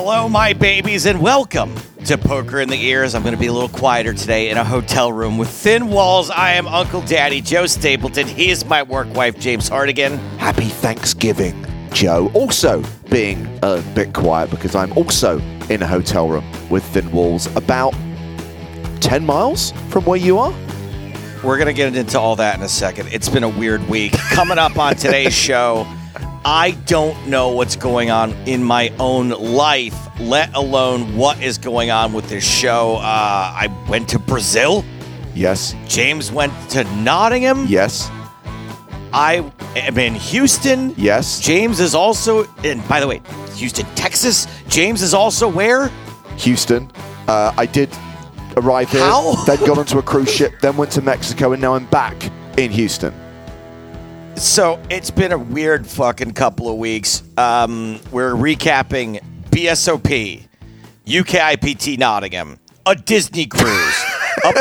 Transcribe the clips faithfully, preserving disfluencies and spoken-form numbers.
Hello, my babies, and welcome to Poker in the Ears. I'm going to be a little quieter today in a hotel room with thin walls. I am Uncle Daddy Joe Stapleton. He is my work wife, James Hardigan. Happy Thanksgiving, Joe. Also being a bit quiet because I'm also in a hotel room with thin walls about ten miles from where you are. We're going to get into all that in a second. It's been a weird week. Coming up on today's show, I don't know what's going on in my own life, let alone what is going on with this show. Uh, I went to Brazil. Yes. James went to Nottingham. Yes. I am in Houston. Yes. James is also, and by the way, Houston, Texas. James is also where? Houston. Uh, I did arrive here, How? then got onto a cruise ship, then went to Mexico, and now I'm back in Houston. So it's been a weird fucking couple of weeks. Um, we're recapping B S O P, U K I P T Nottingham, a Disney cruise, a,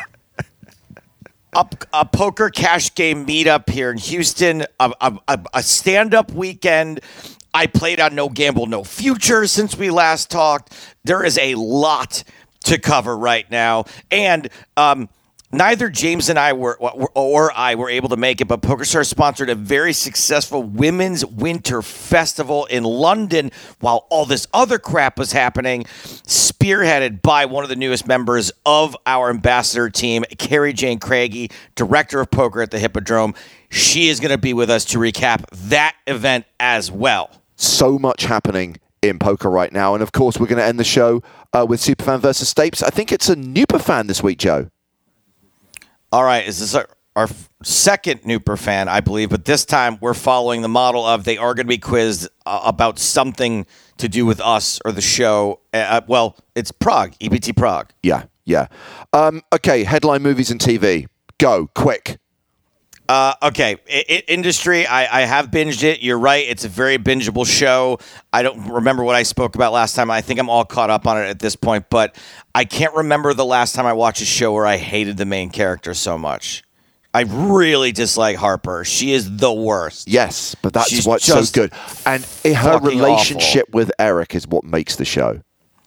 a, a poker cash game meetup here in Houston, a, a, a stand-up weekend. I played on No Gamble, No Future since we last talked. There is a lot to cover right now. And um, neither James and I were, or I were able to make it, but PokerStars sponsored a very successful Women's Winter Festival in London while all this other crap was happening, spearheaded by one of the newest members of our ambassador team, Carrie Jane Craigie, director of poker at the Hippodrome. She is going to be with us to recap that event as well. So much happening in poker right now. And of course, we're going to end the show uh, with Superfan versus Stapes. I think it's a Nuperfan this week, Joe. All right, is this our, our second Nooper fan, I believe, but this time we're following the model of they are going to be quizzed uh, about something to do with us or the show. Uh, well, it's Prague, E P T Prague. Yeah, yeah. Um, okay, headline movies and T V. Go, quick. Uh, okay, I- I- industry, I-, I have binged it. You're right. It's a very bingeable show. I don't remember what I spoke about last time. I think I'm all caught up on it at this point, but I can't remember the last time I watched a show where I hated the main character so much. I really dislike Harper. She is the worst. Yes, but that's She's what's so just good. And her fucking relationship awful. with Eric is what makes the show.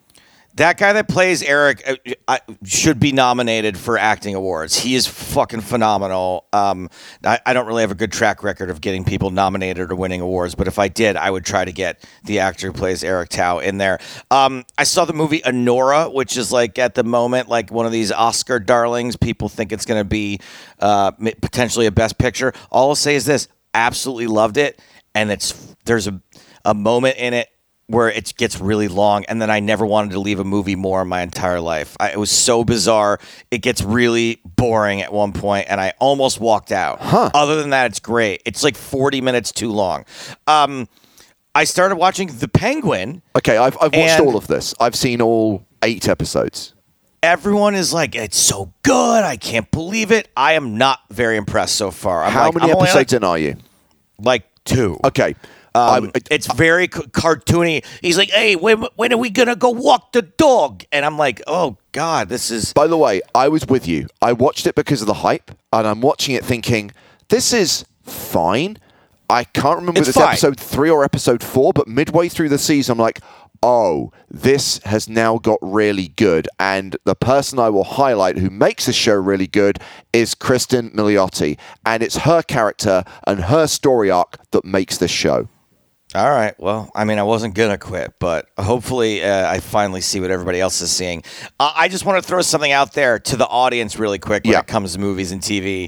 That guy that plays Eric uh, I, should be nominated for acting awards. He is fucking phenomenal. Um, I, I don't really have a good track record of getting people nominated or winning awards, but if I did, I would try to get the actor who plays Eric Tao in there. Um, I saw the movie Anora, which is like at the moment like one of these Oscar darlings. People think it's going to be uh, potentially a Best Picture. All I'll say is this: absolutely loved it, and it's there's a a moment in it where it gets really long, and then I never wanted to leave a movie more in my entire life. I, it was so bizarre. It gets really boring at one point, and I almost walked out. Huh. Other than that, it's great. It's like forty minutes too long. Um, I started watching The Penguin. Okay, I've, I've watched And- all of this. I've seen all eight episodes. Everyone is like, it's so good. I can't believe it. I am not very impressed so far. I'm How like, many I'm only episodes like, in are you? like two. Okay. Um, I- it's very c- cartoony. He's like, hey, when, when are we going to go walk the dog? And I'm like, oh, God, this is... By the way, I was with you. I watched it because of the hype, and I'm watching it thinking, this is fine. I can't remember It's if it's fine. episode three or episode four, but midway through the season, I'm like, oh, this has now got really good. And the person I will highlight who makes the show really good is Kristen Milioti. And it's her character and her story arc that makes this show. All right. Well, I mean, I wasn't going to quit, but hopefully uh, I finally see what everybody else is seeing. Uh, I just want to throw something out there to the audience really quick when Yeah. it comes to movies and T V.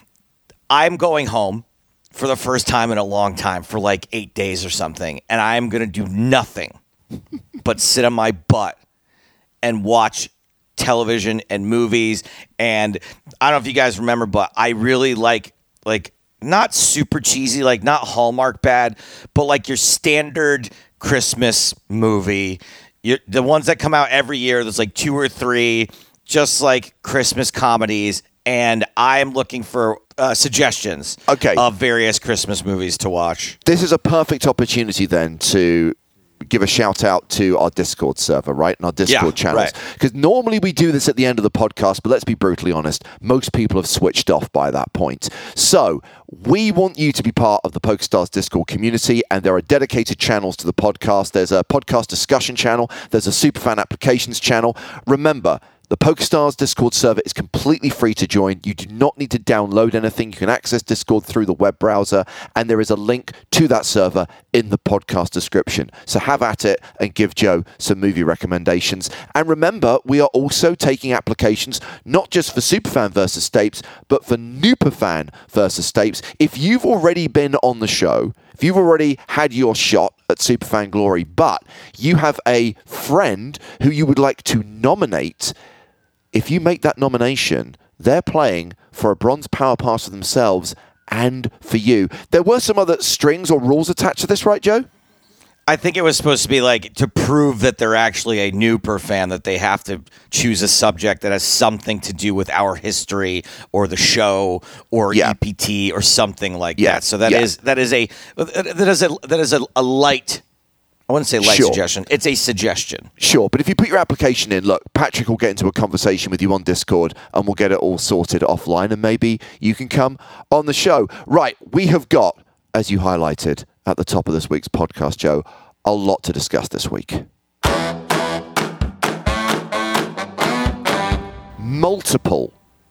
I'm going home for the first time in a long time for like eight days or something, and I'm going to do nothing but sit on my butt and watch television and movies. And I don't know if you guys remember, but I really like like not super cheesy, like not Hallmark bad, but like your standard Christmas movie. You, the ones that come out every year, there's like two or three, just like Christmas comedies. And I'm looking for uh, suggestions Okay. of various Christmas movies to watch. This is a perfect opportunity then to give a shout out to our Discord server, right? And our Discord yeah, channels. Because right. normally we do this at the end of the podcast, but let's be brutally honest, most people have switched off by that point. So we want you to be part of the PokerStars Discord community, and there are dedicated channels to the podcast. There's a podcast discussion channel. There's a Superfan applications channel. Remember, the PokerStars Discord server is completely free to join. You do not need to download anything. You can access Discord through the web browser, and there is a link to that server in the podcast description. So have at it and give Joe some movie recommendations. And remember, we are also taking applications not just for Superfan versus Stapes, but for Nooperfan versus Stapes. If you've already been on the show, if you've already had your shot at Superfan Glory, but you have a friend who you would like to nominate, if you make that nomination, they're playing for a bronze power pass for themselves and for you. There were some other strings or rules attached to this, right, Joe? I think it was supposed to be like to prove that they're actually a Nooper fan, that they have to choose a subject that has something to do with our history or the show or yeah. E P T or something like yeah. that. So that yeah. is that is a that is a that is a, a light. I wouldn't say light sure. suggestion. It's a suggestion. Sure, but if you put your application in, look, Patrick will get into a conversation with you on Discord and we'll get it all sorted offline, and maybe you can come on the show. Right, we have got, as you highlighted at the top of this week's podcast, Joe, a lot to discuss this week. Multiple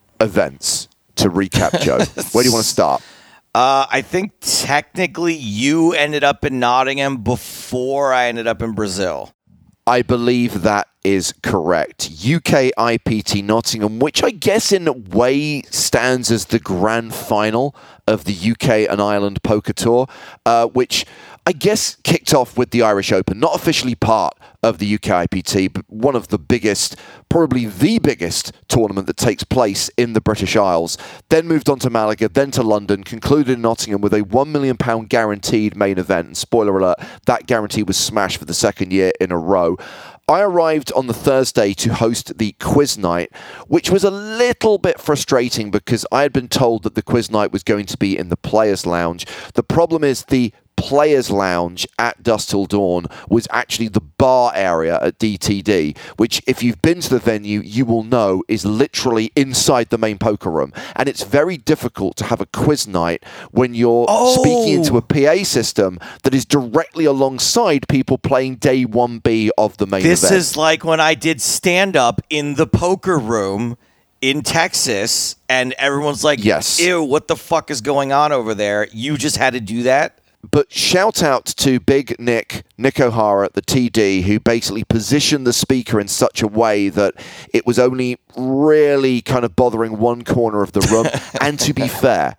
events to recap, Joe. Where do you want to start? Uh, I think technically you ended up in Nottingham before I ended up in Brazil. I believe that is correct. U K I P T Nottingham, which I guess in a way stands as the grand final of the U K and Ireland Poker Tour, uh, which I guess kicked off with the Irish Open, not officially part of the U K I P T, but one of the biggest, probably the biggest tournament that takes place in the British Isles. Then moved on to Malaga, then to London, concluded in Nottingham with a one million pounds guaranteed main event. And spoiler alert, that guarantee was smashed for the second year in a row. I arrived on the Thursday to host the quiz night, which was a little bit frustrating because I had been told that the quiz night was going to be in the Players' Lounge. The problem is the Players' Lounge at Dusk Till Dawn was actually the bar area at D T D, which if you've been to the venue, you will know is literally inside the main poker room. And it's very difficult to have a quiz night when you're oh. speaking into a P A system that is directly alongside people playing day one B of the main this event. This is like when I did stand-up in the poker room in Texas, and everyone's like, yes. ew, what the fuck is going on over there? You just had to do that? But shout out to Big Nick, Nick O'Hara at the T D, who basically positioned the speaker in such a way that it was only really kind of bothering one corner of the room. And to be fair,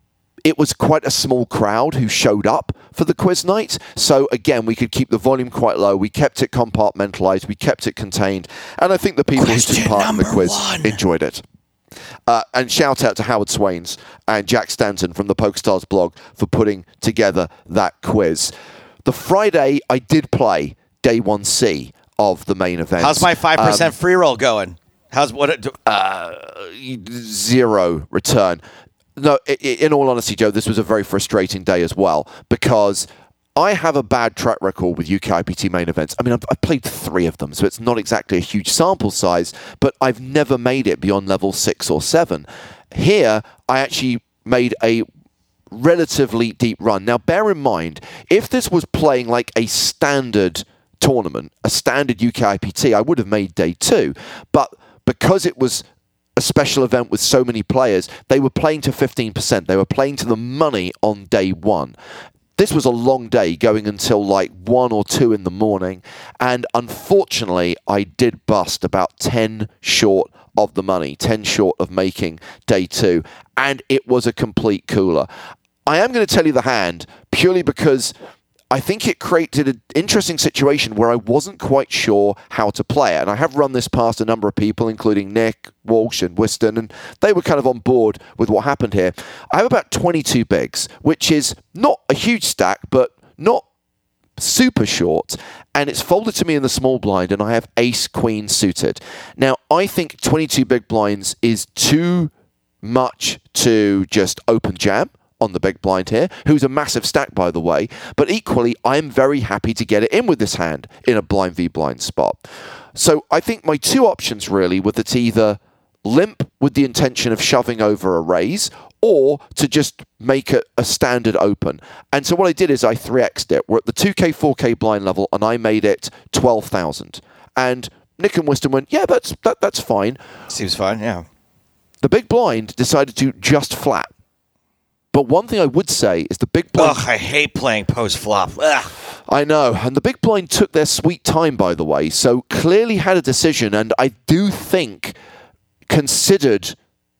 it was quite a small crowd who showed up for the quiz night. So again, we could keep the volume quite low. We kept it compartmentalized. We kept it contained. And I think the people Question who took part in the quiz one. enjoyed it. Uh, and shout out to Howard Swains and Jack Stanton from the PokerStars blog for putting together that quiz. The Friday, I did play day one C of the main event. How's my five percent um, free roll going? How's what? It do- uh, zero return. No, in all honesty, Joe, this was a very frustrating day as well because I have a bad track record with U K I P T main events. I mean, I've, I've played three of them, so it's not exactly a huge sample size, but I've never made it beyond level six or seven. Here, I actually made a relatively deep run. Now, bear in mind, if this was playing like a standard tournament, a standard U K I P T, I would have made day two. But because it was a special event with so many players, they were playing to fifteen percent. They were playing to the money on day one. This was a long day, going until like one or two in the morning, and unfortunately, I did bust about ten short of the money, ten short of making day two, and it was a complete cooler. I am going to tell you the hand purely because I think it created an interesting situation where I wasn't quite sure how to play it. And I have run this past a number of people, including Nick, Walsh, and Whiston, and they were kind of on board with what happened here. I have about twenty-two bigs, which is not a huge stack, but not super short, and it's folded to me in the small blind, and I have ace queen suited. Now, I think twenty-two big blinds is too much to just open jam on the big blind here, who's a massive stack, by the way. But equally, I'm very happy to get it in with this hand in a blind v blind spot. So I think my two options really were to either limp with the intention of shoving over a raise, or to just make it a standard open. And so what I did is I three X'd it. We're at the two K, four K blind level, and I made it twelve thousand. And Nick and Wisdom went, yeah, that's that, that's fine. Seems fine, yeah. The big blind decided to just flat. But one thing I would say is the big blind... Ugh, I hate playing post-flop. Ugh. I know. And the big blind took their sweet time, by the way, so clearly had a decision, and I do think considered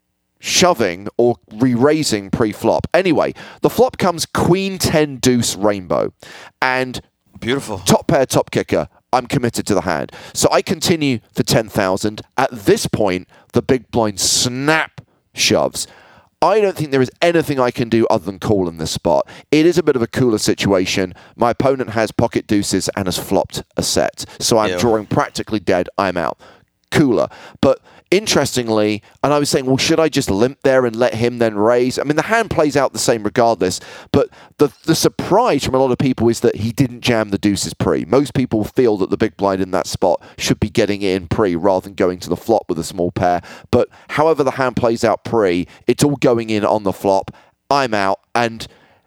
shoving or re-raising pre-flop. Anyway, the flop comes queen ten deuce rainbow. And beautiful. Top pair, top kicker. I'm committed to the hand. So I continue for ten thousand. At this point, the big blind snap shoves. I don't think there is anything I can do other than call in this spot. It is a bit of a cooler situation. My opponent has pocket deuces and has flopped a set. So I'm Ew. drawing practically dead. I'm out. Cooler. But interestingly, and I was saying, well, should I just limp there and let him then raise? I mean, the hand plays out the same regardless, but the the surprise from a lot of people is that he didn't jam the deuces pre. Most people feel that the big blind in that spot should be getting in pre rather than going to the flop with a small pair. But however the hand plays out pre, it's all going in on the flop. I'm out, and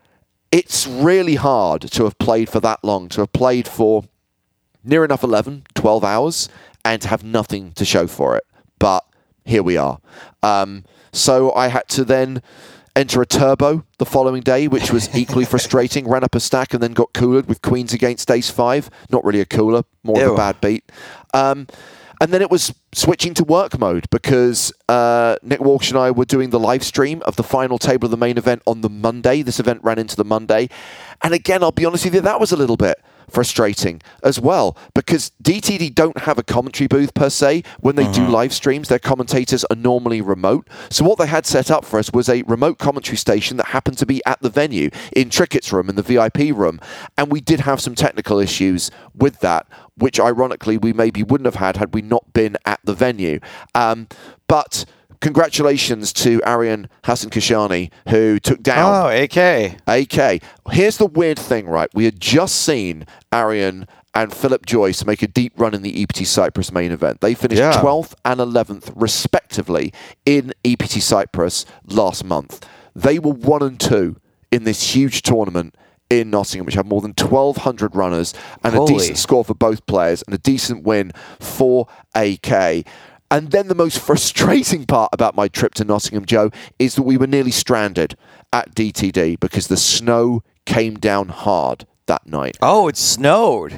it's really hard to have played for that long, to have played for near enough eleven, twelve hours, and to have nothing to show for it. But here we are. Um, so I had to then enter a turbo the following day, which was equally frustrating. Ran up a stack and then got coolered with queens against ace five. Not really a cooler, more Ew. of a bad beat. Um, and then it was switching to work mode because uh, Nick Walsh and I were doing the live stream of the final table of the main event on the Monday. This event ran into the Monday. And again, I'll be honest with you, that was a little bit frustrating as well, because D T D don't have a commentary booth per se. When they uh-huh. do live streams, their commentators are normally remote. So what they had set up for us was a remote commentary station that happened to be at the venue in Trickett's room, in the V I P room. And we did have some technical issues with that, which ironically we maybe wouldn't have had had we not been at the venue. Um, but congratulations to Arian Hassan Kashani, who took down... Oh, A K. A K. Here's the weird thing, right? We had just seen Arian and Philip Joyce make a deep run in the E P T Cyprus main event. They finished Yeah. twelfth and eleventh, respectively, in E P T Cyprus last month. They were one and two in this huge tournament in Nottingham, which had more than twelve hundred runners and Holy. a decent score for both players and a decent win for A K. And then the most frustrating part about my trip to Nottingham, Joe, is that we were nearly stranded at D T D because the snow came down hard that night. Oh, it snowed.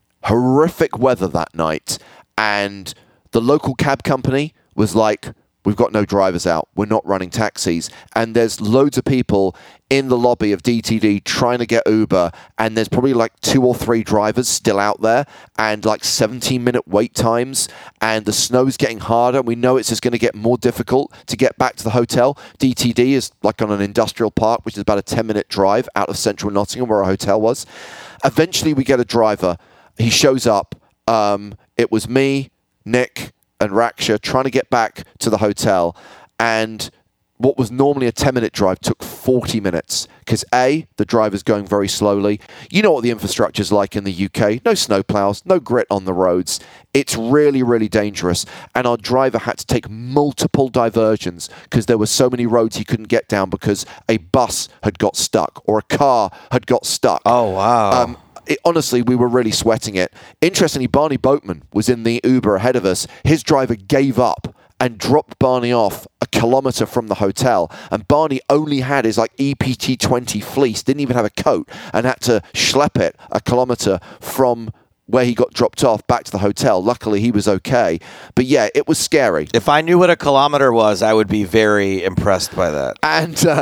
Horrific weather that night. And the local cab company was like, we've got no drivers out. We're not running taxis. And there's loads of people in the lobby of D T D trying to get Uber. And there's probably like two or three drivers still out there and like seventeen minute wait times. And the snow's getting harder. We know it's just going to get more difficult to get back to the hotel. D T D is like on an industrial park, which is about a ten minute drive out of central Nottingham where our hotel was. Eventually we get a driver. He shows up. Um, it was me, Nick, and Raksha trying to get back to the hotel, and what was normally a ten minute drive took forty minutes because A, the driver's going very slowly. You know what the infrastructure's like in the U K. No snowplows, no grit on the roads. It's really, really dangerous. And our driver had to take multiple diversions because there were so many roads he couldn't get down because a bus had got stuck or a car had got stuck. Oh, wow. Um, It, honestly, we were really sweating it. Interestingly, Barney Boatman was in the Uber ahead of us. His driver gave up and dropped Barney off a kilometre from the hotel. And Barney only had his like E P T twenty fleece, didn't even have a coat, and had to schlep it a kilometre from where he got dropped off back to the hotel. Luckily, he was okay. But yeah, it was scary. If I knew what a kilometre was, I would be very impressed by that. And... Uh,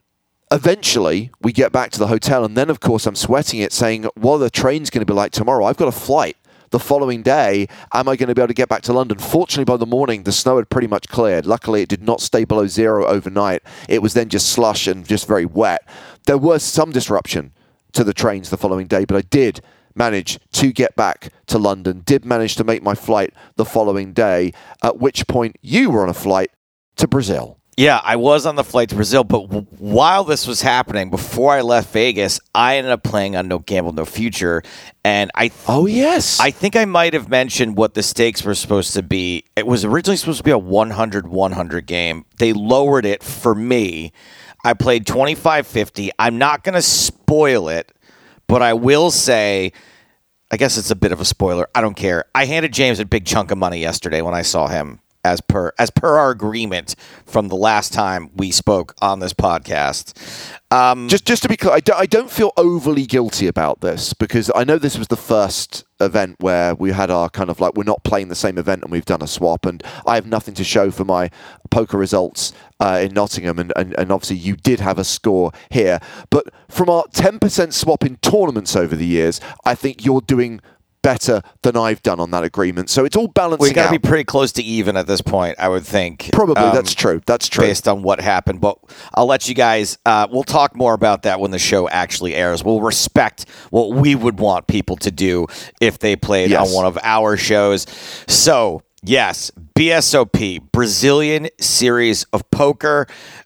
Eventually, we get back to the hotel, and then, of course, I'm sweating it, saying, what are the trains going to be like tomorrow? I've got a flight the following day. Am I going to be able to get back to London? Fortunately, by the morning, the snow had pretty much cleared. Luckily, it did not stay below zero overnight. It was then just slush and just very wet. There was some disruption to the trains the following day, but I did manage to get back to London, did manage to make my flight the following day, at which point you were on a flight to Brazil. Yeah, I was on the flight to Brazil, but w- while this was happening, before I left Vegas, I ended up playing on No Gamble, No Future, and I th- Oh, yes. I think I might have mentioned what the stakes were supposed to be. It was originally supposed to be a one hundred one hundred game. They lowered it for me. I played twenty-five fifty. I'm not going to spoil it, but I will say, I guess it's a bit of a spoiler. I don't care. I handed James a big chunk of money yesterday when I saw him. As per as per our agreement from the last time we spoke on this podcast. Um, just just to be clear, I don't, I don't feel overly guilty about this because I know this was the first event where we had our kind of like, we're not playing the same event and we've done a swap, and I have nothing to show for my poker results uh, in Nottingham, and, and, and obviously you did have a score here. But from our ten percent swap in tournaments over the years, I think you're doing better than I've done on that agreement. So it's all balancing we got to out. be pretty close to even at this point, I would think. Probably, um, that's true. That's true. Based on what happened. But I'll let you guys, uh, we'll talk more about that when the show actually airs. We'll respect what we would want people to do if they played Yes. on one of our shows. So, yes, B S O P, Brazilian Series of Poker.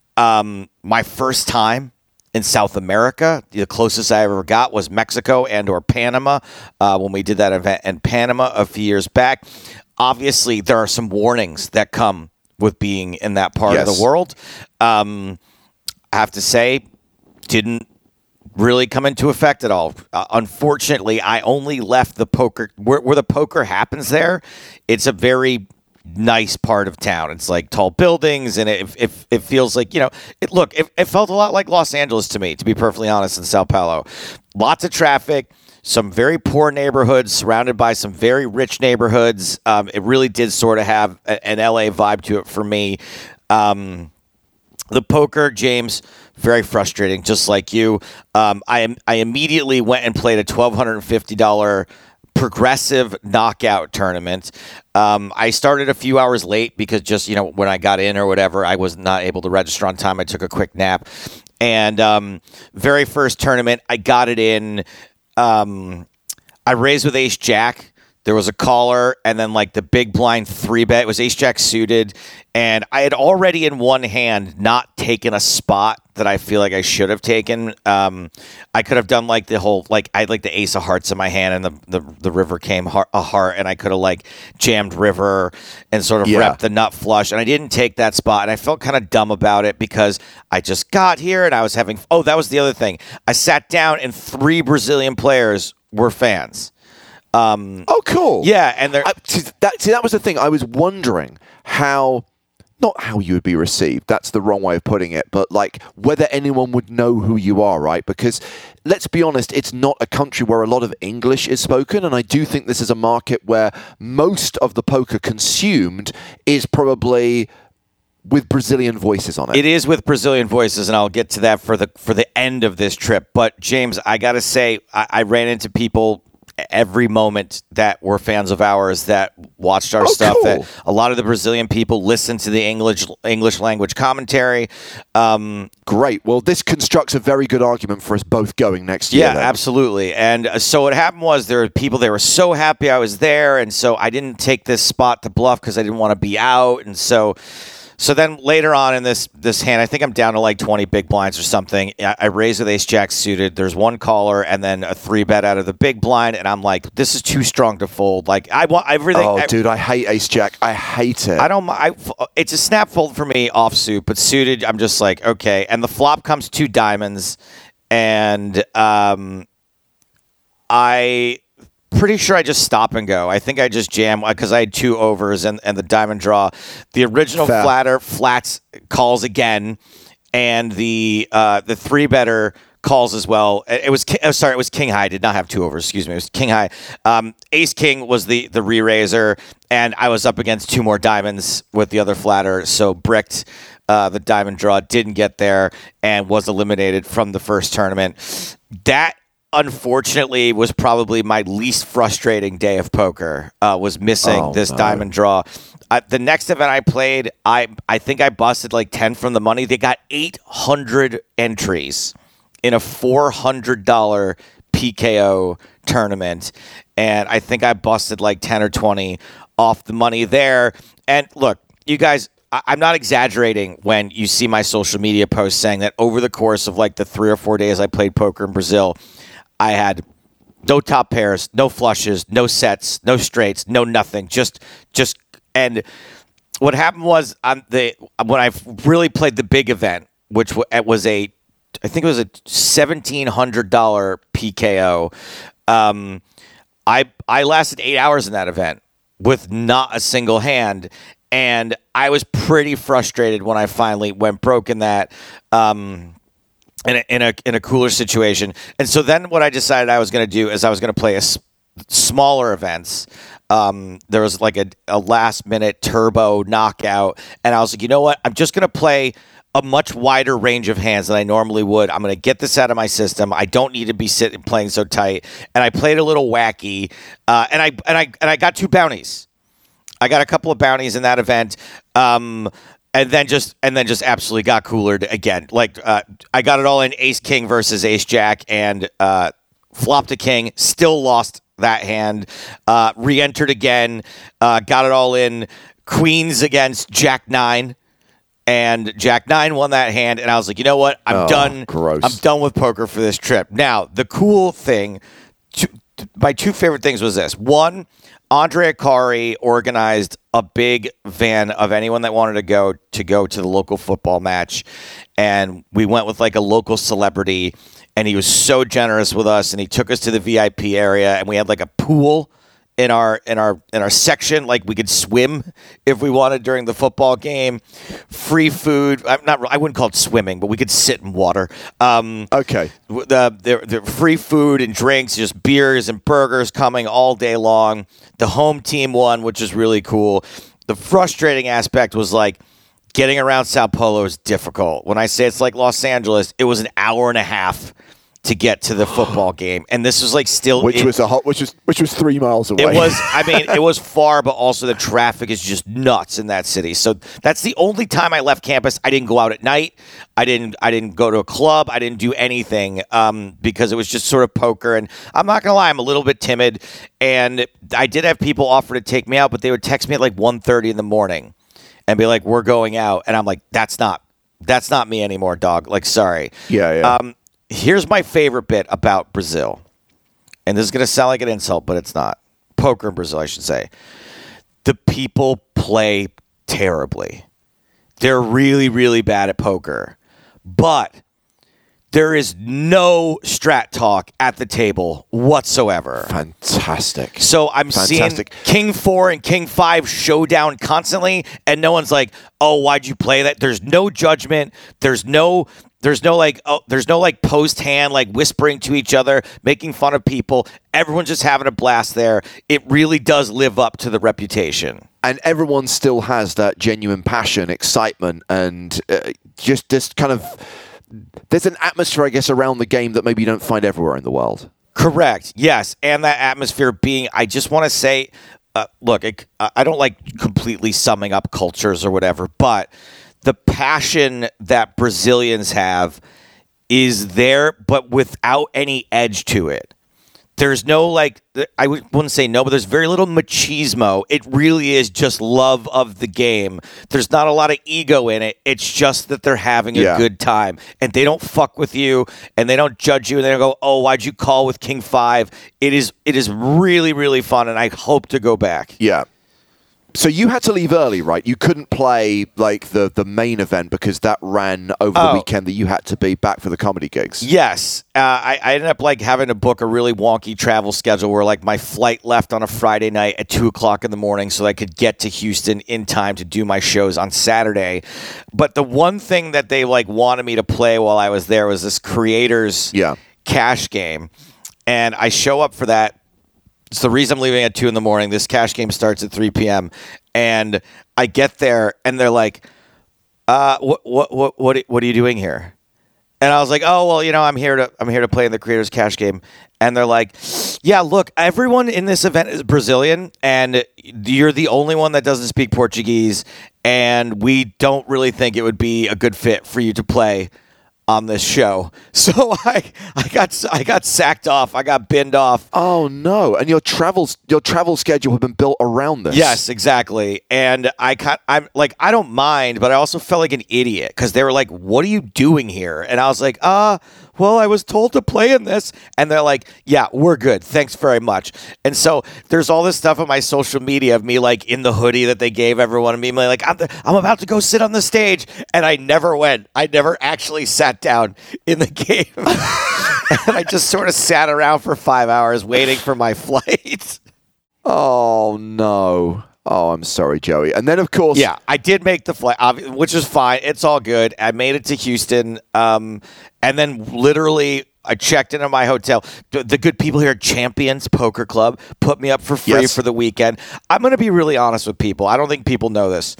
Um, my first time in South America. The closest I ever got was Mexico and or Panama uh, when we did that event in Panama a few years back. Obviously, there are some warnings that come with being in that part Yes. of the world. Um, I have to say, didn't really come into effect at all. Uh, unfortunately, I only left the poker where, where the poker happens there. It's a very nice part of town. It's like tall buildings, and it it, it feels like, you know, it look, it, it felt a lot like Los Angeles to me, to be perfectly honest, in Sao Paulo. Lots of traffic, some very poor neighborhoods surrounded by some very rich neighborhoods. Um, it really did sort of have a, an L A vibe to it for me. Um, the poker, James, very frustrating, just like you. Um, I am I immediately went and played a twelve fifty dollars progressive knockout tournament. Um, I started a few hours late because just, you know, when I got in or whatever, I was not able to register on time. I took a quick nap. And um, very first tournament, I got it in. Um, I raised with Ace Jack. There was a caller, and then like the big blind three bet. It was Ace Jack suited, and I had already in one hand not taken a spot that I feel like I should have taken. Um, I could have done like the whole, like I had like the ace of hearts in my hand, and the the, the river came heart, a heart, and I could have like jammed river and sort of Yeah. repped the nut flush, and I didn't take that spot, and I felt kind of dumb about it because I just got here and I was having. Oh, that was the other thing. I sat down, and three Brazilian players were fans. Oh, cool. Yeah, and they're I, see, that, see, that was the thing. I was wondering how, not how you would be received. That's the wrong way of putting it. But like whether anyone would know who you are, right? Because let's be honest, it's not a country where a lot of English is spoken. And I do think this is a market where most of the poker consumed is probably with Brazilian voices on it. It is with Brazilian voices, and I'll get to that for the for the end of this trip. But James, I gotta say, I, I ran into people every moment that were fans of ours that watched our Oh, stuff. cool. That a lot of the Brazilian people listened to the English English language commentary. Um, Great. Well, this constructs a very good argument for us both going next year. Yeah, then. absolutely. And uh, so what happened was there were people, they were so happy I was there, and so I didn't take this spot to bluff because I didn't want to be out, and so. So then later on in this this hand, I think I'm down to like twenty big blinds or something. I, I raise with Ace Jack suited. There's one caller and then a three bet out of the big blind, and I'm like, this is too strong to fold. Like I want everything. Oh, I, dude, I hate Ace Jack. I hate it. I don't. I, it's a snap fold for me offsuit, but suited, I'm just like, okay. And the flop comes two diamonds, and um, I. Pretty sure I just stop and go. I think I just jam because I had two overs and, and the diamond draw. The original Fair. flatter flats calls again, and the uh, the three better calls as well. It was oh, sorry, it was king high. I did not have two overs. Excuse me. It was king high. Um, Ace king was the the re-raiser, and I was up against two more diamonds with the other flatter. So bricked uh, the diamond draw, didn't get there, and was eliminated from the first tournament. That. Unfortunately, was probably my least frustrating day of poker. Uh, was missing Oh, this no. diamond draw. Uh, the next event I played, I I think I busted like ten from the money. They got eight hundred entries in a four hundred dollars P K O tournament, and I think I busted like ten or twenty off the money there. And look, you guys, I, I'm not exaggerating when you see my social media posts saying that over the course of like the three or four days I played poker in Brazil, I had no top pairs, no flushes, no sets, no straights, no nothing. Just, just, and what happened was on the when I really played the big event, which w- it was a, I think it was a seventeen hundred dollars P K O. Um, I I lasted eight hours in that event with not a single hand, and I was pretty frustrated when I finally went broke in that. Um, In a, in a in a cooler situation. And so then what I decided I was going to do is I was going to play a s- smaller events. Um, there was like a, a last minute turbo knockout. And I was like, you know what? I'm just going to play a much wider range of hands than I normally would. I'm going to get this out of my system. I don't need to be sitting playing so tight. And I played a little wacky. Uh, and I and I and I got two bounties. I got a couple of bounties in that event. Um, And then just and then just absolutely got coolered again. Like uh, I got it all in Ace King versus Ace Jack and uh, flopped a king. Still lost that hand. Uh, re-entered again. Uh, got it all in Queens against Jack Nine, and Jack Nine won that hand. And I was like, you know what? I'm Oh, done. gross. I'm done with poker for this trip. Now the cool thing, two, my two favorite things was this. One, Andre Akari organized a big van of anyone that wanted to go to go to the local football match, and we went with like a local celebrity, and he was so generous with us, and he took us to the V I P area, and we had like a pool in our in our in our section, like we could swim if we wanted during the football game. Free food. I'm not. I wouldn't call it swimming, but we could sit in water. Um, Okay. The, the the free food and drinks, just beers and burgers coming all day long. The home team won, which is really cool. The frustrating aspect was like getting around Sao Paulo is difficult. When I say it's like Los Angeles, it was an hour and a half to get to the football game, and this was like still Which it, was a hot, which was which was three miles away. It was. I mean, it was far, but also the traffic is just nuts in that city. So that's the only time I left campus. I didn't go out at night. I didn't. I didn't go to a club. I didn't do anything um, because it was just sort of poker. And I'm not gonna lie, I'm a little bit timid. And I did have people offer to take me out, but they would text me at like one thirty in the morning and be like, "We're going out," and I'm like, "That's not. That's not me anymore, dog. Like, sorry." Yeah, yeah. Um, Here's my favorite bit about Brazil. And this is going to sound like an insult, but it's not. Poker in Brazil, I should say. The people play terribly. They're really, really bad at poker. But there is no strat talk at the table whatsoever. Fantastic. So I'm Fantastic. seeing King four and King five showdown constantly, and no one's like, "Oh, why'd you play that?" There's no judgment. There's no, there's no like, oh, there's no like post hand like whispering to each other, making fun of people. Everyone's just having a blast there. It really does live up to the reputation. And everyone still has that genuine passion, excitement, and uh, just this kind of. There's an atmosphere, I guess, around the game that maybe you don't find everywhere in the world. Correct. Yes. And that atmosphere being, I just want to say, uh, look, it, I don't like completely summing up cultures or whatever, but the passion that Brazilians have is there, but without any edge to it. There's no like, I wouldn't say no, but there's very little machismo. It really is just love of the game. There's not a lot of ego in it. It's just that they're having a Yeah. good time. And they don't fuck with you, and they don't judge you, and they don't go, "Oh, why'd you call with King five?" It is it is really, really fun, and I hope to go back. Yeah. So you had to leave early, right? You couldn't play like the, the main event because that ran over the Oh. weekend that you had to be back for the comedy gigs. Yes. Uh, I, I ended up like having to book a really wonky travel schedule where like my flight left on a Friday night at two o'clock in the morning so I could get to Houston in time to do my shows on Saturday. But the one thing that they like wanted me to play while I was there was this creators Yeah. cash game. And I show up for that. It's the reason I'm leaving at two in the morning. This cash game starts at three p.m. And I get there and they're like, uh, what, what, what, what, what are you doing here? And I was like, oh, well, you know, I'm here to, I'm here to play in the Creators Cash Game. And they're like, yeah, look, everyone in this event is Brazilian and you're the only one that doesn't speak Portuguese. And we don't really think it would be a good fit for you to play on this show. So I I got I got sacked off. I got binned off. Oh no! And your travels your travel schedule had been built around this. Yes, exactly. And I cut, I'm like, I don't mind, but I also felt like an idiot because they were like, "What are you doing here?" And I was like, "Uh, well, I was told to play in this." And they're like, "Yeah, we're good. Thanks very much." And so there's all this stuff on my social media of me like in the hoodie that they gave everyone, and me like, I'm, the, I'm about to go sit on the stage, and I never went. I never actually sat down in the game. And I just sort of sat around for five hours waiting for my flight. Oh, no. Oh, I'm sorry, Joey. And then, of course... Yeah, I did make the flight, which is fine. It's all good. I made it to Houston. Um, and then literally, I checked into my hotel. The, the good people here at Champions Poker Club put me up for free Yes. for the weekend. I'm going to be really honest with people. I don't think people know this.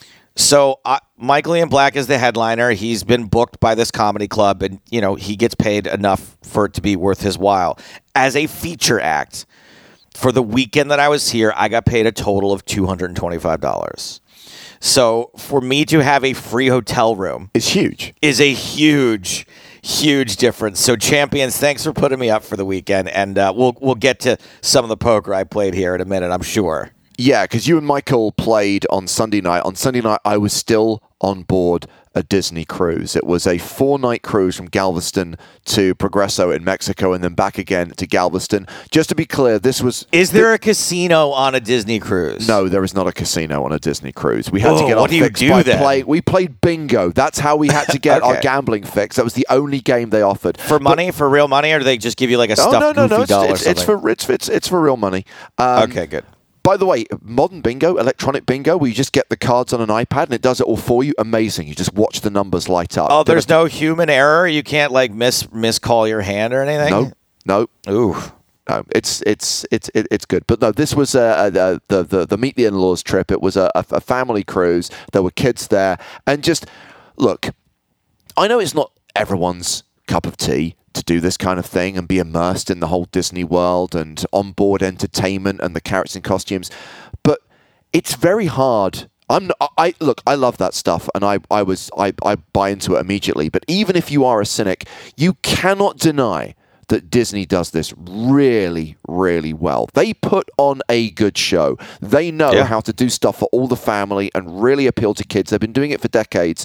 So uh, Michael Ian Black is the headliner. He's been booked by this comedy club, and you know he gets paid enough for it to be worth his while. As a feature act, for the weekend that I was here, I got paid a total of two hundred twenty-five dollars. So for me to have a free hotel room It's huge. is a huge, huge difference. So Champions, thanks for putting me up for the weekend, and uh, we'll we'll get to some of the poker I played here in a minute, I'm sure. Yeah, because you and Michael played on Sunday night. On Sunday night, I was still on board a Disney cruise. It was a four-night cruise from Galveston to Progreso in Mexico and then back again to Galveston. Just to be clear, this was... Is there a casino on a Disney cruise? No, there is not a casino on a Disney cruise. We had Whoa, to get what our do you fix do by then? play. We played bingo. That's how we had to get our Okay. gambling fix. That was the only game they offered. For money, for real money, or do they just give you like a Oh, stuffed no, no, goofy no. It's, doll or it's, it's something? for it's, it's, it's for real money. Um, Okay, good. By the way, modern bingo, electronic bingo, where you just get the cards on an iPad and it does it all for you. Amazing. You just watch the numbers light up. Oh, there's no human error? You can't like mis miscall your hand or anything? No, no. Ooh. No, it's it's it's it, it's good, but no. This was uh, uh, the the the meet the in-laws trip. It was a, a, a family cruise. There were kids there, and just look. I know it's not everyone's cup of tea to do this kind of thing and be immersed in the whole Disney world and onboard entertainment and the characters and costumes, but it's very hard. I'm not, I look. I love that stuff, and I I was I I buy into it immediately. But even if you are a cynic, you cannot deny that Disney does this really, really well. They put on a good show. They know Yeah. how to do stuff for all the family and really appeal to kids. They've been doing it for decades.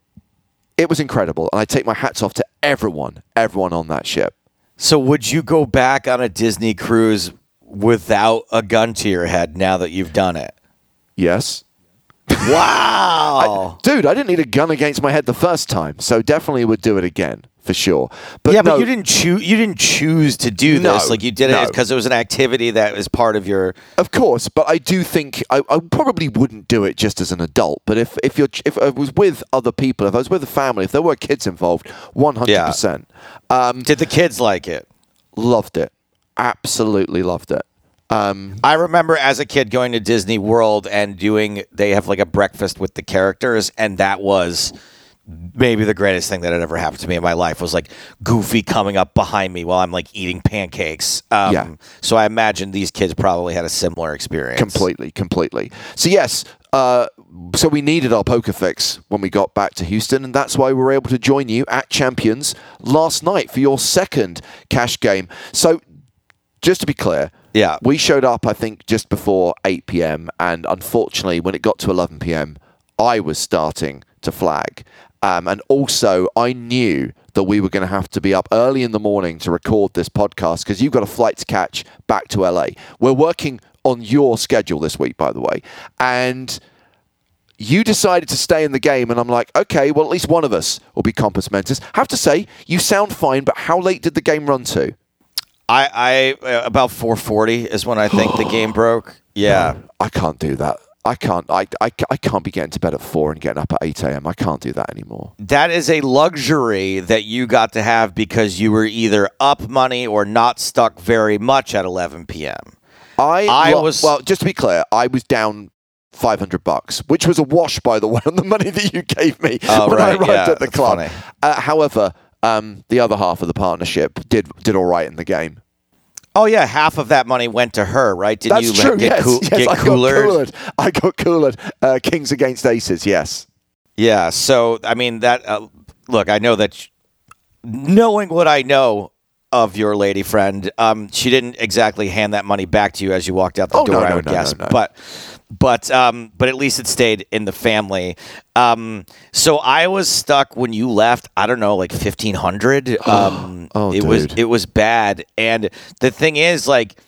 It was incredible, and I take my hats off to everyone, everyone on that ship. So would you go back on a Disney cruise without a gun to your head now that you've done it? Yes. Wow. Dude, I didn't need a gun against my head the first time, so definitely would do it again, for sure. But yeah, no, but you didn't choose. You didn't choose to do No, this. Like you did no. it because it was an activity that was part of your. Of course, but I do think I, I probably wouldn't do it just as an adult. But if if you're if I was with other people, if I was with a family, if there were kids involved, one hundred percent, um, Did the kids like it? loved it, absolutely loved it. Um, I remember as a kid going to Disney World and doing. They have like a breakfast with the characters, and that was maybe the greatest thing that had ever happened to me in my life. Was like Goofy coming up behind me while I'm like eating pancakes. Um, Yeah. So I imagine these kids probably had a similar experience. Completely, completely. So yes, uh, so we needed our poker fix when we got back to Houston, and that's why we were able to join you at Champions last night for your second cash game. So just to be clear, Yeah. we showed up, I think, just before eight p.m. and unfortunately, when it got to eleven p.m., I was starting to flag. Um, and also, I knew that we were going to have to be up early in the morning to record this podcast because you've got a flight to catch back to L A. We're working on your schedule this week, by the way. And you decided to stay in the game, and I'm like, okay, well, at least one of us will be Compass Mentis. I have to say, you sound fine, but how late did the game run to? I, I uh, about four forty is when I think the game broke. Yeah. I can't do that. I can't. I, I, I can't be getting to bed at four and getting up at eight a.m. I can't do that anymore. That is a luxury that you got to have because you were either up money or not stuck very much at eleven p.m. I, I lo- was- well, just to be clear, I was down five hundred bucks, which was a wash, by the way, on the money that you gave me Oh, when I right, arrived yeah, at the that's club. funny. Uh, however, um, the other half of the partnership did did all right in the game. Oh yeah, half of that money went to her, right? Didn't That's you true. get, Yes, cool, yes, get I coolered? got coolered. I got coolered. Uh, Kings against Aces. Yes. Yeah. So I mean that. Uh, look, I know that knowing what I know of your lady friend, um, she didn't exactly hand that money back to you as you walked out the Oh, door, no, I no, would no, guess. no, no. But but um, but at least it stayed in the family. Um, so I was stuck when you left, I don't know, like fifteen hundred. Um, Oh, it dude. was it was bad. And the thing is, like,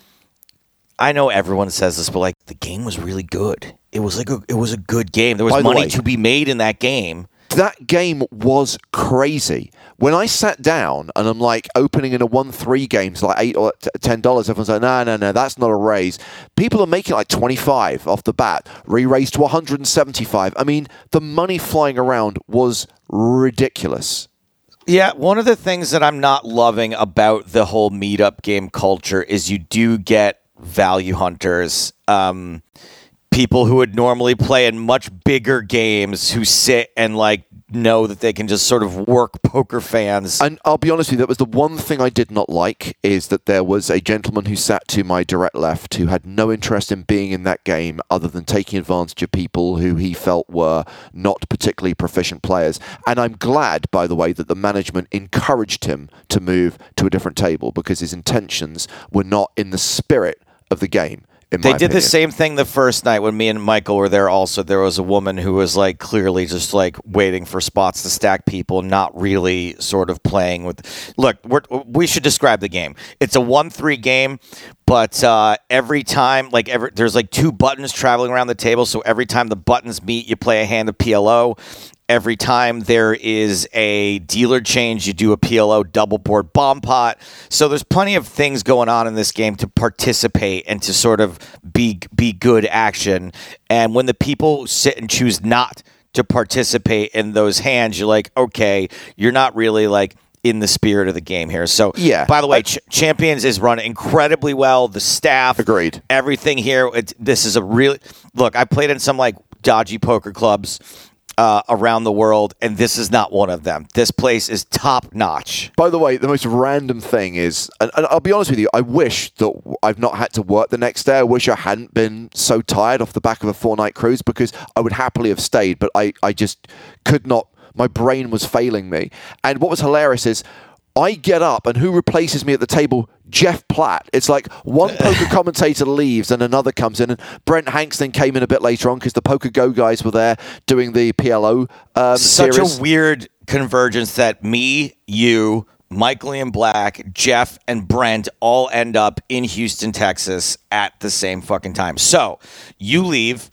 I know everyone says this, but like the game was really good. It was like a, it was a good game. There was By the money way- to be made in that game. That game was crazy. When I sat down and I'm like opening in a one three games like eight or ten dollars, everyone's like, no, no, no, that's not a raise. People are making like twenty-five off the bat, re-raised to one hundred seventy-five. I mean, the money flying around was ridiculous. Yeah, one of the things that I'm not loving about the whole meetup game culture is you do get value hunters. Um, people who would normally play in much bigger games who sit and like know that they can just sort of work poker fans. And I'll be honest with you, that was the one thing I did not like, is that there was a gentleman who sat to my direct left who had no interest in being in that game other than taking advantage of people who he felt were not particularly proficient players. And I'm glad, by the way, that the management encouraged him to move to a different table because his intentions were not in the spirit of the game. In They my did opinion. the same thing the first night when me and Michael were there also. There was a woman who was like clearly just like waiting for spots to stack people, not really sort of playing with. Look, we're, we should describe the game. It's a one three game, but uh, every time, like every, there's like two buttons traveling around the table. So every time the buttons meet, you play a hand of P L O. Every time there is a dealer change, you do a P L O double board bomb pot. So there's plenty of things going on in this game to participate and to sort of be be good action. And when the people sit and choose not to participate in those hands, you're like, okay, you're not really like in the spirit of the game here. So, Yeah. by the way, I- Ch- Champions is run incredibly well. The staff, Agreed. everything here. It's, this is a really look. I played in some like dodgy poker clubs Uh, around the world, and this is not one of them. This place is top notch. By the way, the most random thing is, and, and I'll be honest with you, I wish that I've not had to work the next day. I wish I hadn't been so tired off the back of a four-night cruise because I would happily have stayed, but I, I just could not. My brain was failing me. And what was hilarious is I get up, and who replaces me at the table? Jeff Platt. It's like one poker commentator leaves and another comes in, and Brent Hankston came in a bit later on because the Poker Go guys were there doing the P L O um, Such series. a weird convergence that me, you, Michael Ian Black, Jeff, and Brent all end up in Houston, Texas at the same fucking time. So you leave.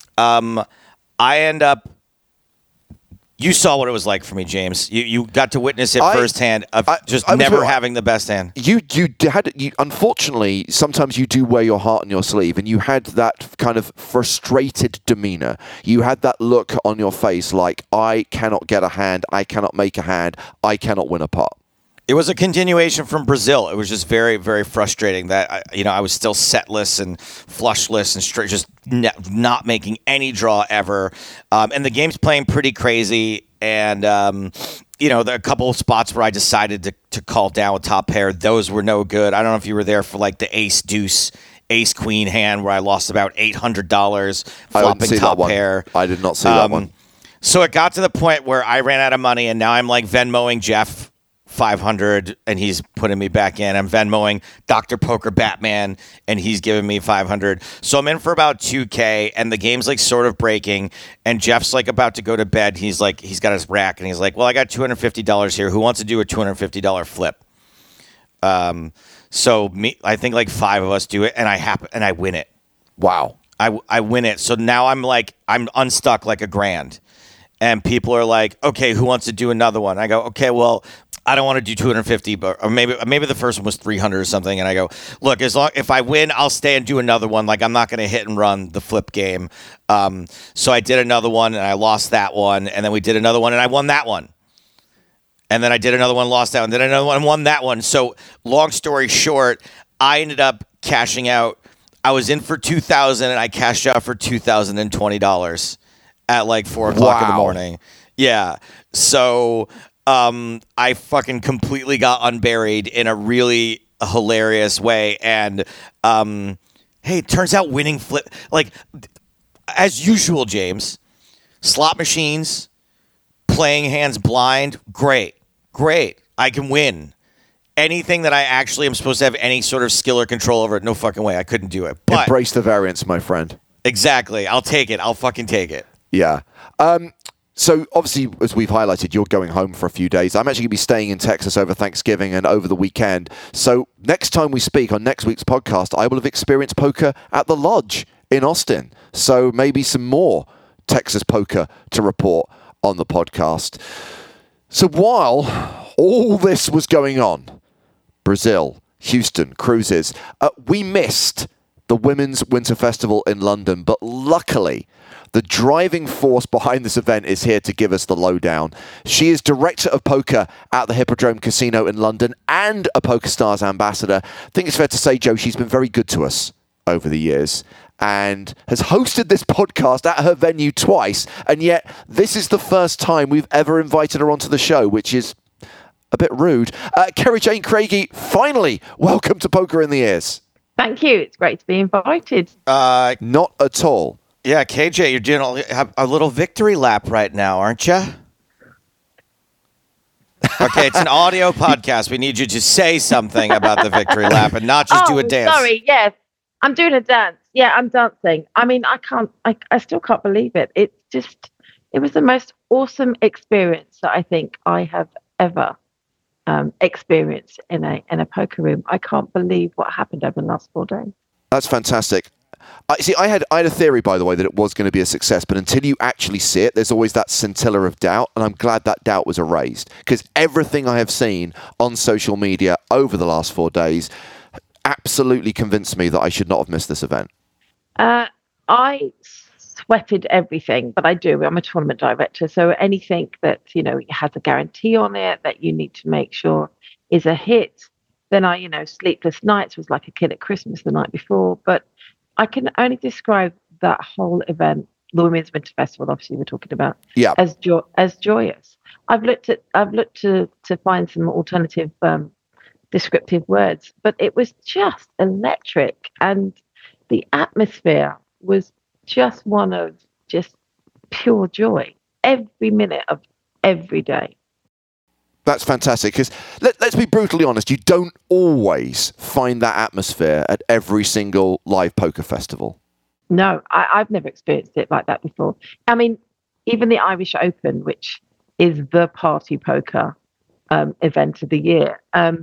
Um, I end up. You saw what it was like for me, James. You you got to witness it I- firsthand of I- just I was never with- having the best hand. You you d- had you unfortunately sometimes you do wear your heart on your sleeve, and you had that kind of frustrated demeanor. You had that look on your face like, I cannot get a hand, I cannot make a hand, I cannot win a pot. It was a continuation from Brazil. It was just very, very frustrating that I, you know I was still setless and flushless and straight, just ne- not making any draw ever. Um, and the game's playing pretty crazy. And um, you know, there are a couple of spots where I decided to to call down with top pair. Those were no good. I don't know if you were there for like the ace deuce, ace queen hand where I lost about eight hundred dollars I didn't flopping see that top one. pair. I did not see that Um, one. So it got to the point where I ran out of money, and now I'm like Venmoing Jeff five hundred, and he's putting me back in. I'm Venmoing Doctor Poker Batman, and he's giving me five hundred. So I'm in for about two K, and the game's like sort of breaking, and Jeff's like about to go to bed. He's like, he's got his rack, and he's like, well, I got two hundred fifty dollars here. Who wants to do a two hundred fifty dollars flip? Um, so me, I think like five of us do it, and I happen, and I win it. Wow. I, I win it. So now I'm like, I'm unstuck like a grand. And people are like, okay, who wants to do another one? I go, okay, well, I don't want to do two hundred fifty, but or maybe maybe the first one was three hundred or something. And I go, look, as long if I win, I'll stay and do another one. Like I'm not going to hit and run the flip game. Um, so I did another one and I lost that one, and then we did another one and I won that one. And then I did another one, lost that one, did another one, and won that one. So long story short, I ended up cashing out. I was in for two thousand dollars and I cashed out for two thousand twenty dollars at like four o'clock in the Wow. morning. Yeah. So um, I fucking completely got unburied in a really hilarious way. And um, hey, it turns out winning flip, like as usual, James, slot machines, playing hands blind, great. Great. I can win. Anything that I actually am supposed to have any sort of skill or control over, no fucking way. I couldn't do it. But embrace the variance, my friend. Exactly. I'll take it. I'll fucking take it. Yeah. Um, so obviously, as we've highlighted, you're going home for a few days. I'm actually going to be staying in Texas over Thanksgiving and over the weekend. So next time we speak on next week's podcast, I will have experienced poker at the Lodge in Austin. So maybe some more Texas poker to report on the podcast. So while all this was going on, Brazil, Houston, cruises, uh, we missed the Women's Winter Festival in London, but luckily, the driving force behind this event is here to give us the lowdown. She is director of poker at the Hippodrome Casino in London and a PokerStars ambassador. I think it's fair to say, Joe, she's been very good to us over the years and has hosted this podcast at her venue twice, and yet this is the first time we've ever invited her onto the show, which is a bit rude. Uh, Kerry Jane Craigie, finally, welcome to Poker in the Ears. Thank you. It's great to be invited. Uh, Not at all. Yeah, K J, you're doing a, a little victory lap right now, aren't you? Okay, it's an audio podcast. We need you to say something about the victory lap and not just oh, do a dance. Sorry, yes. I'm doing a dance. Yeah, I'm dancing. I mean, I can't, I, I still can't believe it. It's just, it was the most awesome experience that I think I have ever Um, experience in a in a poker room. I can't believe what happened over the last four days. That's fantastic. I see. I had I had a theory, by the way, that it was going to be a success, but until you actually see it, there's always that scintilla of doubt, and I'm glad that doubt was erased because everything I have seen on social media over the last four days absolutely convinced me that I should not have missed this event. Uh, I sweated everything, but I do. I'm a tournament director, so anything that, you know, has a guarantee on it that you need to make sure is a hit, then I, you know, sleepless nights was like a kid at Christmas the night before. But I can only describe that whole event, the Women's Winter Festival, obviously we're talking about, yeah. as jo- as joyous. I've looked at, I've looked to to find some alternative um, descriptive words, but it was just electric, and the atmosphere was just one of just pure joy every minute of every day. That's fantastic because let, let's be brutally honest, you don't always find that atmosphere at every single live poker festival. No, I, I've never experienced it like that before. I mean, even the Irish Open, which is the party poker um, event of the year, um,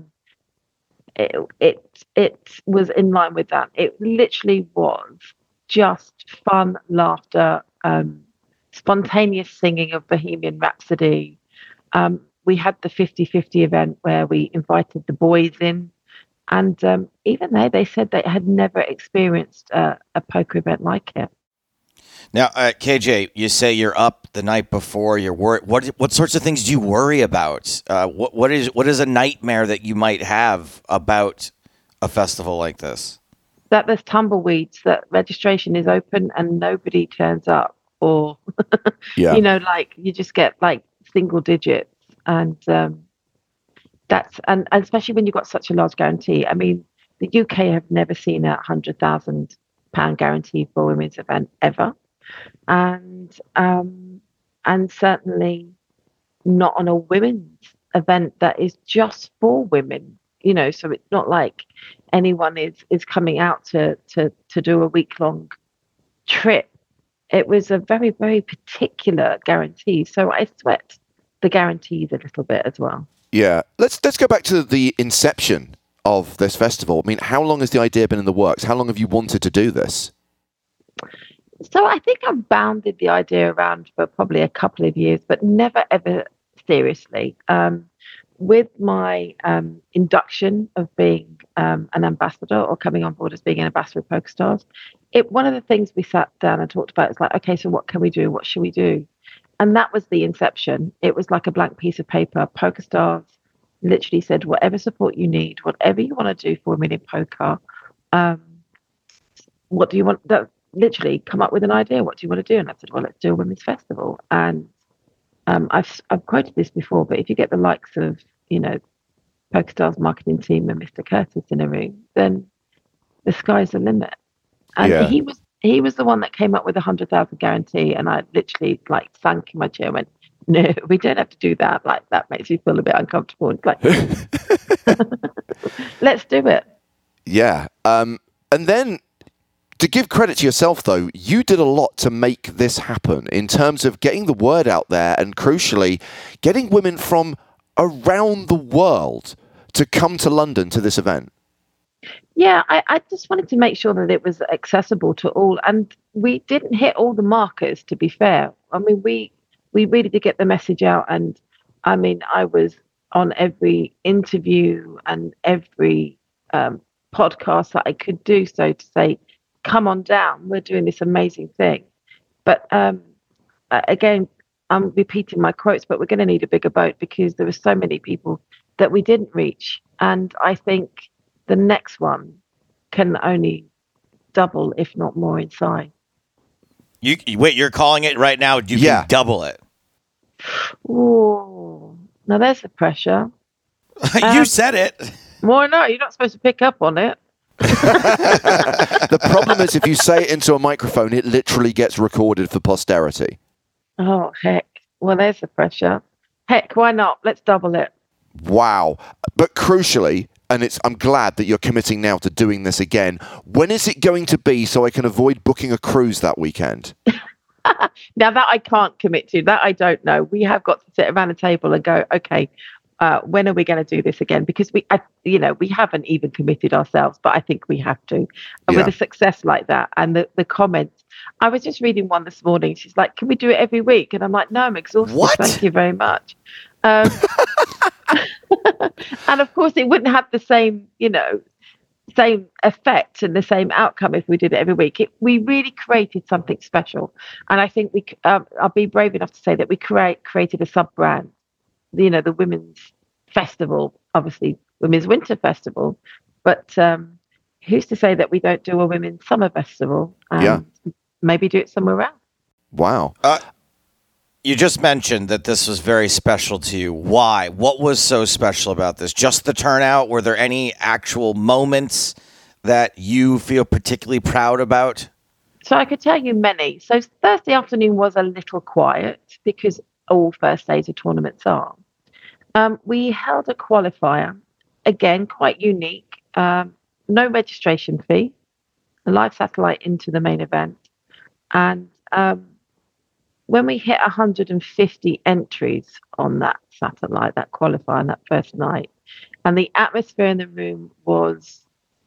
it, it it was in line with that. It literally was just fun, laughter, um, spontaneous singing of Bohemian Rhapsody. Um, we had the fifty-fifty event where we invited the boys in. And um, even they, they said they had never experienced uh, a poker event like it. Now, uh, K J, you say you're up the night before. You're wor- What what sorts of things do you worry about? Uh, what what is what is a nightmare that you might have about a festival like this? That there's tumbleweeds, that registration is open and nobody turns up, or yeah. you know, like you just get like single digits, and um, that's and, and especially when you've got such a large guarantee. I mean, the U K have never seen a hundred thousand pound guarantee for a women's event ever, and um, and certainly not on a women's event that is just for women. You know, so it's not like anyone is is coming out to to to do a week long trip. It was a very very particular guarantee, so I sweat the guarantees a little bit as well. Yeah, let's let's go back to the inception of this festival. I mean, how long has the idea been in the works? How long have you wanted to do this? So I think I've bounded the idea around for probably a couple of years, but never ever seriously. Um, with my um, induction of being um, an ambassador or coming on board as being an ambassador of PokerStars, it one of the things we sat down and talked about is like, okay, so what can we do? What should we do? And that was the inception. It was like a blank piece of paper. PokerStars literally said, whatever support you need, whatever you want to do for women in poker, um, what do you want? That, literally come up with an idea. What do you want to do? And I said, well, let's do a women's festival. And um, I've I've quoted this before, but if you get the likes of, you know, PokerStars marketing team and Mister Curtis in a room, then the sky's the limit. And yeah. he was he was the one that came up with a hundred thousand guarantee, and I literally like sank in my chair and went, No, we don't have to do that. Like, that makes you feel a bit uncomfortable. It's like, let's do it. Yeah. Um, and then to give credit to yourself, though, you did a lot to make this happen in terms of getting the word out there and, crucially, getting women from around the world to come to London to this event. Yeah, I, I just wanted to make sure that it was accessible to all. And we didn't hit all the markers, to be fair. I mean, we we really did get the message out. And I mean, I was on every interview and every um, podcast that I could do so to say, come on down, we're doing this amazing thing. But um, again, I'm repeating my quotes, but we're going to need a bigger boat because there were so many people that we didn't reach. And I think the next one can only double, if not more, in size. You wait, you're calling it right now? You Yeah. can double it. Oh, now there's the pressure. you Um, said it. Why not? You're not supposed to pick up on it. The problem is if you say it into a microphone, it literally gets recorded for posterity. Oh, heck. Well, there's the pressure. Heck, why not? Let's double it. Wow. But crucially, and it's I'm glad that you're committing now to doing this again, when is it going to be so I can avoid booking a cruise that weekend? Now, that I can't commit to. That I don't know. We have got to sit around a table and go, okay, uh, when are we going to do this again? Because we, I, you know, we haven't even committed ourselves, but I think we have to. And Yeah. with a success like that and the, the comments, I was just reading one this morning. She's like, can we do it every week? And I'm like, no, I'm exhausted. What? Thank you very much. Um, and of course, it wouldn't have the same, you know, same effect and the same outcome if we did it every week. It, we really created something special. And I think we, um, I'll be brave enough to say that we create, created a sub brand. You know, the Women's Festival, obviously Women's Winter Festival, but um, who's to say that we don't do a Women's Summer Festival and Yeah. maybe do it somewhere else? Wow. Uh, you just mentioned that this was very special to you. Why? What was so special about this? Just the turnout? Were there any actual moments that you feel particularly proud about? So I could tell you many. So Thursday afternoon was a little quiet because all first days of tournaments are. Um, we held a qualifier, again, quite unique. Um, no registration fee, a live satellite into the main event. And um, when we hit one hundred fifty entries on that satellite, that qualifier, on that first night, and the atmosphere in the room was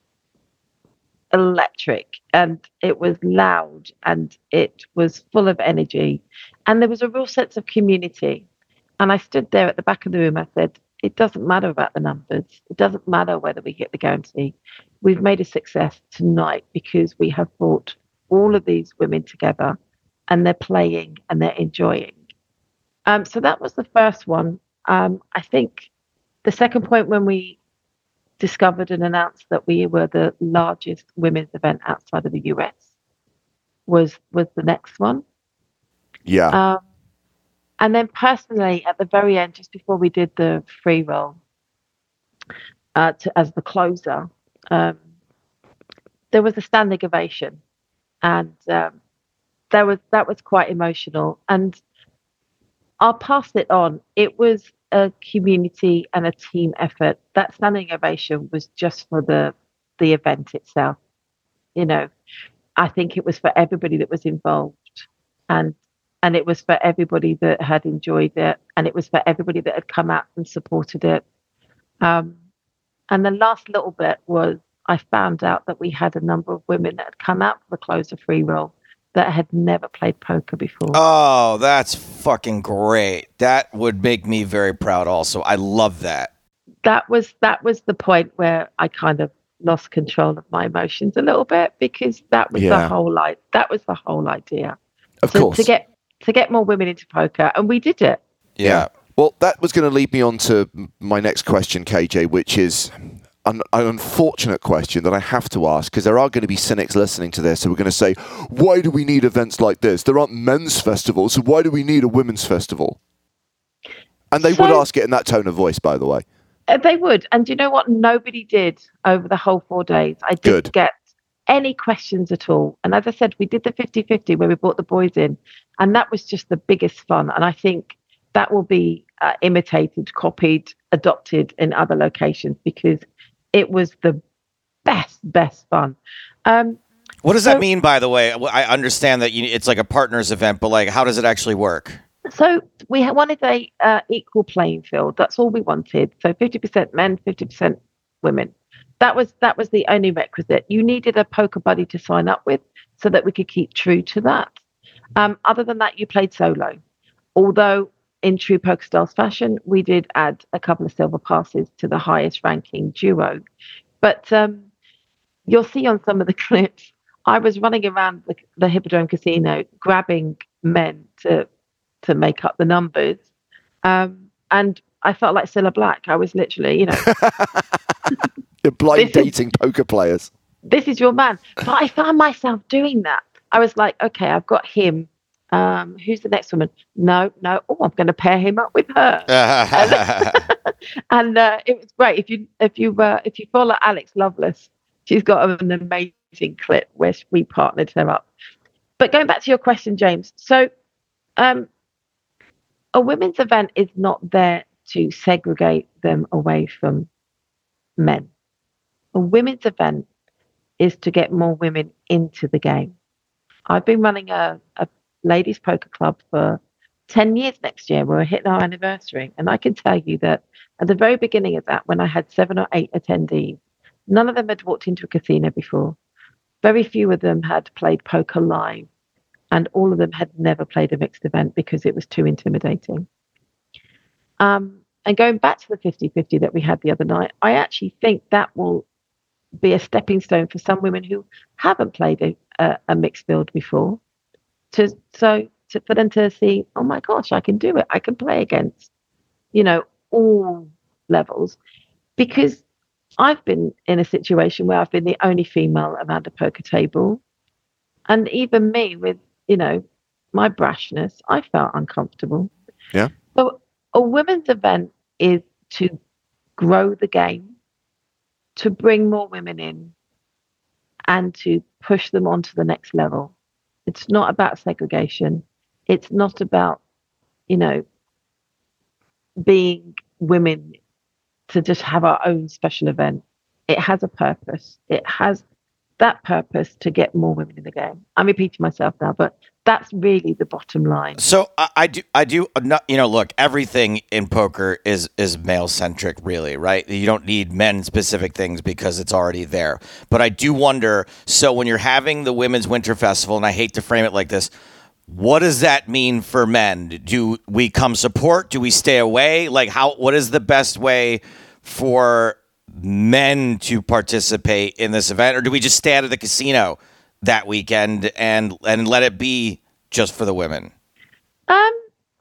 electric and it was loud and it was full of energy and there was a real sense of community. And I stood there at the back of the room. I said, it doesn't matter about the numbers. It doesn't matter whether we hit the guarantee. We've made a success tonight because we have brought all of these women together and they're playing and they're enjoying. Um, so that was the first one. Um, I think the second point, when we discovered and announced that we were the largest women's event outside of the U S, was was the next one. Yeah. Um, and then personally, at the very end, just before we did the free roll uh, to, as the closer, um, there was a standing ovation, and um, there was that was quite emotional. And I'll pass it on. It was a community and a team effort. That standing ovation was just for the the event itself. You know, I think it was for everybody that was involved, and and it was for everybody that had enjoyed it, and it was for everybody that had come out and supported it. Um, and the last little bit was I found out that we had a number of women that had come out for the closer free roll that had never played poker before. Oh, that's fucking great. That would make me very proud also. I love that. That was that was the point where I kind of lost control of my emotions a little bit, because that was Yeah. the whole like that was the whole idea. Of to, course. to get to get more women into poker, and we did it. Yeah. Well, that was going to lead me on to my next question, K J, which is an, an unfortunate question that I have to ask, because there are going to be cynics listening to this who are going to say, why do we need events like this? There aren't men's festivals, so why do we need a women's festival? And they So- would ask it in that tone of voice, by the way. Uh, They would. And do you know what? Nobody did over the whole four days. I didn't Good. get any questions at all. And as I said, we did the fifty-fifty where we brought the boys in, and that was just the biggest fun. And I think that will be uh, imitated, copied, adopted in other locations because it was the best, best fun. Um, what does so, that mean, by the way? I understand that you, it's like a partners event, but like, how does it actually work? So we wanted a uh, equal playing field. That's all we wanted. So fifty percent men, fifty percent women. That was that was the only requisite. You needed a poker buddy to sign up with so that we could keep true to that. Um, other than that, you played solo. Although in true Poker Stars fashion, we did add a couple of silver passes to the highest ranking duo. But um, you'll see on some of the clips, I was running around the, the Hippodrome Casino grabbing men to to make up the numbers. Um, and I felt like Cilla Black. I was literally, you know... You're blind dating is, poker players. This is your man. But I found myself doing that. I was like, okay, I've got him. Um, who's the next woman? No, no. Oh, I'm going to pair him up with her. and and uh, it was great. If you if you uh, if you follow Alex Lovelace, she's got an amazing clip where we partnered her up. But going back to your question, James. So, um, a women's event is not there to segregate them away from men. A women's event is to get more women into the game. I've been running a, a ladies poker club for ten years next year. We're hitting our anniversary. And I can tell you that at the very beginning of that, when I had seven or eight attendees, none of them had walked into a casino before. Very few of them had played poker live. And all of them had never played a mixed event because it was too intimidating. Um, and going back to the fifty-fifty that we had the other night, I actually think that will be a stepping stone for some women who haven't played a, a, a mixed field before. To so to, for them to see, oh my gosh, I can do it. I can play against, you know, all levels. Because I've been in a situation where I've been the only female around a poker table. And even me with, you know, my brashness, I felt uncomfortable. Yeah. So a women's event is to grow the game, to bring more women in, and to push them on to the next level. It's not about segregation. It's not about, you know, being women to just have our own special event. It has a purpose. It has that purpose to get more women in the game. I'm repeating myself now, but that's really the bottom line. So I, I do, I do, not, you know, look, everything in poker is is male centric, really, right? You don't need men specific things because it's already there. But I do wonder. So when you're having the Women's Winter Festival, and I hate to frame it like this, what does that mean for men? Do we come support? Do we stay away? Like, how? What is the best way for men to participate in this event, or do we just stay out of the casino that weekend and and let it be just for the women? Um,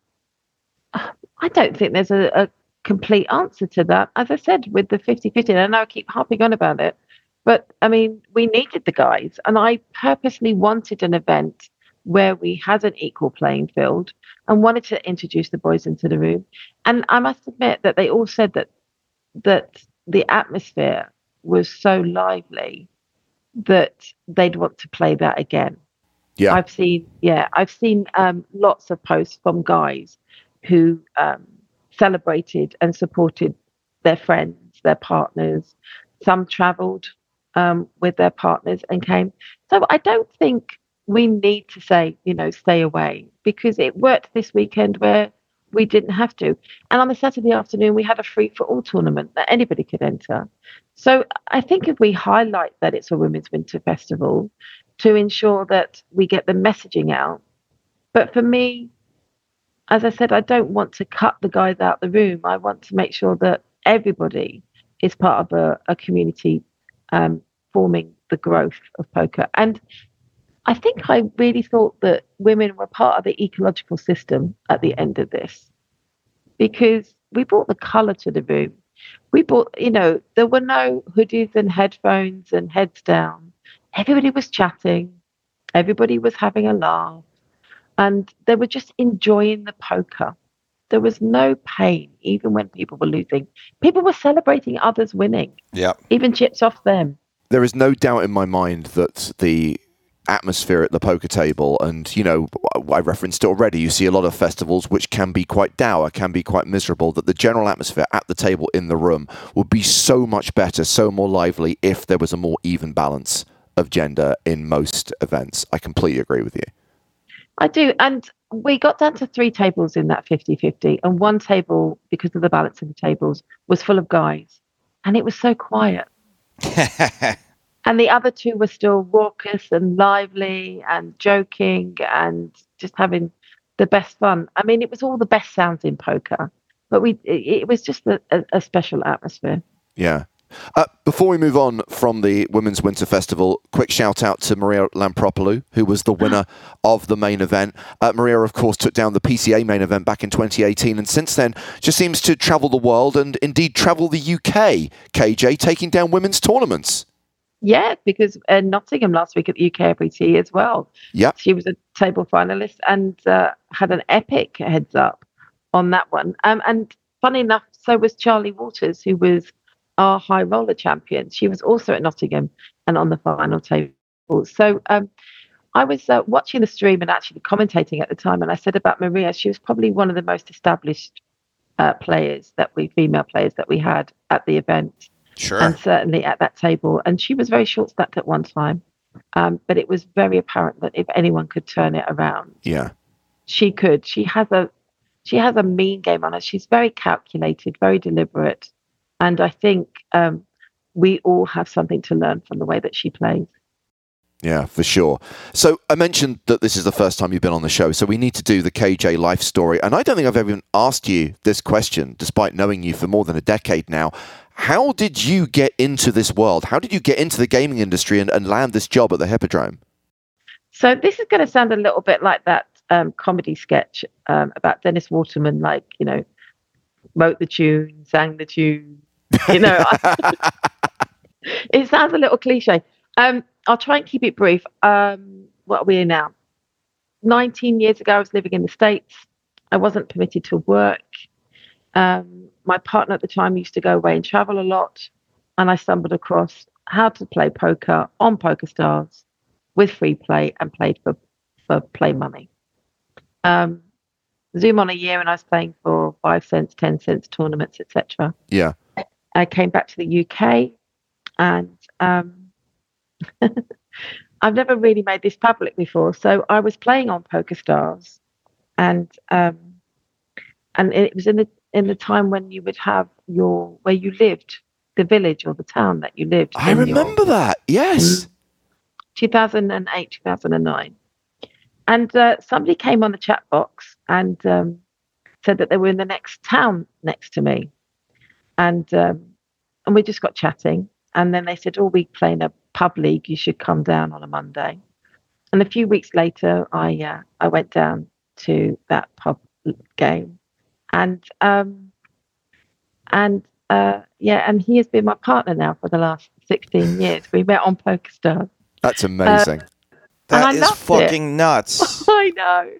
I don't think there's a, a complete answer to that. As I said, with the fifty-fifty, and I know I keep harping on about it, but I mean, we needed the guys, and I purposely wanted an event where we had an equal playing field and wanted to introduce the boys into the room. And I must admit that they all said that that the atmosphere was so lively that they'd want to play that again. Yeah, I've seen, yeah, I've seen um, lots of posts from guys who um, celebrated and supported their friends, their partners. Some travelled um, with their partners and came. So I don't think we need to say, you know, stay away, because it worked this weekend where we didn't have to. And on a Saturday afternoon, we had a free-for-all tournament that anybody could enter. So I think if we highlight that it's a Women's Winter Festival to ensure that we get the messaging out. But for me, as I said, I don't want to cut the guys out the room. I want to make sure that everybody is part of a, a community um, forming the growth of poker. And I think I really thought that women were part of the ecological system at the end of this, because we brought the colour to the room. We brought, you know, there were no hoodies and headphones and heads down. Everybody was chatting. Everybody was having a laugh. And they were just enjoying the poker. There was no pain, even when people were losing. People were celebrating others winning. Yeah. Even chips off them. There is no doubt in my mind that the atmosphere at the poker table. And, you know, I referenced it already. You see a lot of festivals which can be quite dour, can be quite miserable, that the general atmosphere at the table in the room would be so much better, so more lively if there was a more even balance of gender in most events. I completely agree with you. I do. And we got down to three tables in that fifty-fifty. And one table, because of the balance of the tables, was full of guys. And it was so quiet. And the other two were still raucous and lively and joking and just having the best fun. I mean, it was all the best sounds in poker, but we it, it was just a, a, a special atmosphere. Yeah. Uh, before we move on from the Women's Winter Festival, quick shout out to Maria Lampropoulou, who was the winner of the main event. Uh, Maria, of course, took down the P C A main event back in twenty eighteen, and since then just seems to travel the world and indeed travel the U K, K J, taking down women's tournaments. Yeah, because uh, Nottingham last week at the U K F B T as well. Yeah, she was a table finalist and uh, had an epic heads up on that one. Um, and funny enough, so was Charlie Waters, who was our high roller champion. She was also at Nottingham and on the final table. So um, I was uh, watching the stream and actually commentating at the time, and I said about Maria, she was probably one of the most established uh, players that we, female players that we had at the event. Sure. And certainly at that table. And she was very short-stacked at one time. Um, but it was very apparent that if anyone could turn it around, yeah, she could. She has a she has a mean game on her. She's very calculated, very deliberate. And I think um, we all have something to learn from the way that she plays. Yeah, for sure. So I mentioned that this is the first time you've been on the show, so we need to do the K J life story. And I don't think I've ever even asked you this question, despite knowing you for more than a decade now. How did you get into this world? How did you get into the gaming industry and, and land this job at the Hippodrome? So this is going to sound a little bit like that um, comedy sketch um, about Dennis Waterman, like, you know, wrote the tune, sang the tune, you know. It sounds a little cliche. Um, I'll try and keep it brief. Um, what are we in now? nineteen years ago, I was living in the States. I wasn't permitted to work. Um, my partner at the time used to go away and travel a lot. And I stumbled across how to play poker on PokerStars with free play and played for, for play money. Um, Zoom on a year and I was playing for five cents, ten cents tournaments, et cetera. Yeah. I came back to the U K and um, I've never really made this public before. So I was playing on PokerStars, and um, and it was in the in the time when you would have your where you lived, the village or the town that you lived. I remember your, that. Yes. two thousand eight, two thousand nine. And uh, somebody came on the chat box and um, said that they were in the next town next to me, and um, and we just got chatting. And then they said, "Oh, we play in a pub league. You should come down on a Monday." And a few weeks later, I uh, I went down to that pub game, and um, and uh, yeah, and he has been my partner now for the last sixteen years. We met on PokerStars. That's amazing. Uh, that is fucking it. nuts. I know.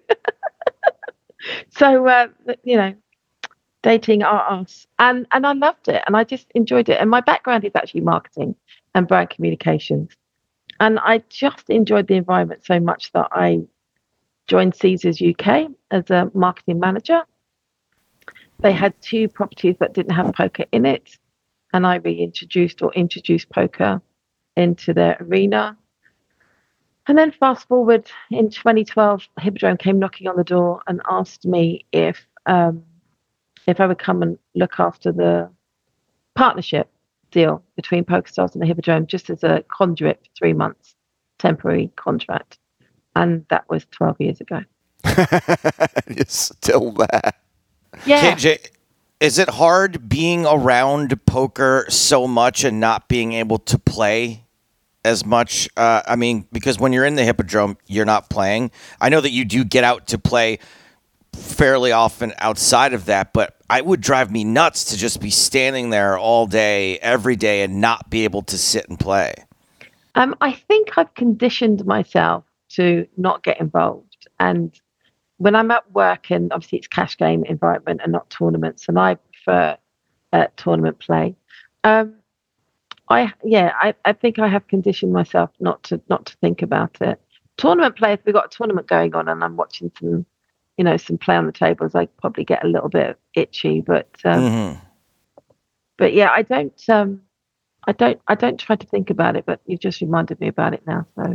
So uh, you know. Dating our us, and and I loved it, and I just enjoyed it. And my background is actually marketing and brand communications, and I just enjoyed the environment so much that I joined Caesars U K as a marketing manager. They had two properties that didn't have poker in it, and I reintroduced or introduced poker into their arena. And then fast forward in twenty twelve, Hippodrome came knocking on the door and asked me if um, if I would come and look after the partnership deal between PokerStars and the Hippodrome, just as a conduit for three months, temporary contract. And that was twelve years ago. You're still there. Yeah. K J, is it hard being around poker so much and not being able to play as much? Uh, I mean, because when you're in the Hippodrome, you're not playing. I know that you do get out to play fairly often outside of that, but it would drive me nuts to just be standing there all day, every day, and not be able to sit and play. Um, I think I've conditioned myself to not get involved. And when I'm at work, and obviously it's cash game environment and not tournaments, and I prefer uh, tournament play. Um, I yeah, I, I think I have conditioned myself not to not to think about it. tournament play, if we've got a tournament going on and I'm watching some, you know, some play on the tables, I probably get a little bit itchy. But um, mm-hmm. but yeah, I don't. Um, I don't. I don't try to think about it. But you've just reminded me about it now. So.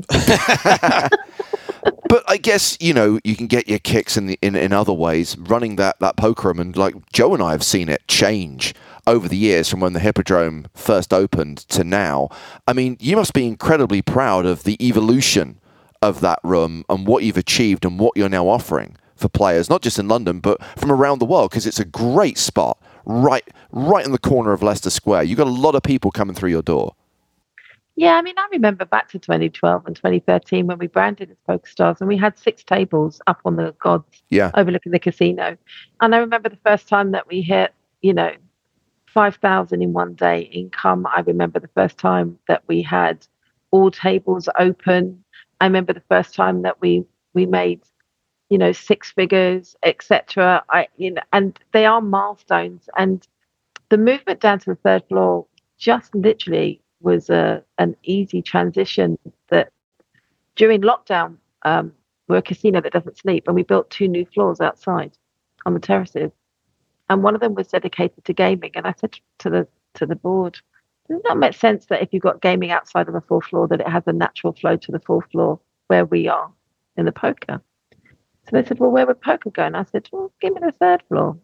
But I guess, you know, you can get your kicks in the, in, in other ways. Running that, that poker room, and like Joe and I have seen it change over the years from when the Hippodrome first opened to now. I mean, you must be incredibly proud of the evolution of that room and what you've achieved and what you're now offering for players, not just in London, but from around the world, because it's a great spot right right in the corner of Leicester Square. You've got a lot of people coming through your door. Yeah, I mean, I remember back to twenty twelve and twenty thirteen when we branded as PokerStars, and we had six tables up on the gods yeah. overlooking the casino. And I remember the first time that we hit, you know, five thousand in one day income. I remember the first time that we had all tables open. I remember the first time that we, we made, you know, six figures, et cetera. I, you know, and they are milestones. And the movement down to the third floor just literally was a an easy transition. That during lockdown, um, we're a casino that doesn't sleep, and we built two new floors outside on the terraces, and one of them was dedicated to gaming. And I said to the to the board, does it not make sense that if you've got gaming outside of the fourth floor, that it has a natural flow to the fourth floor where we are in the poker? So they said, well, where would poker go? And I said, well, give me the third floor,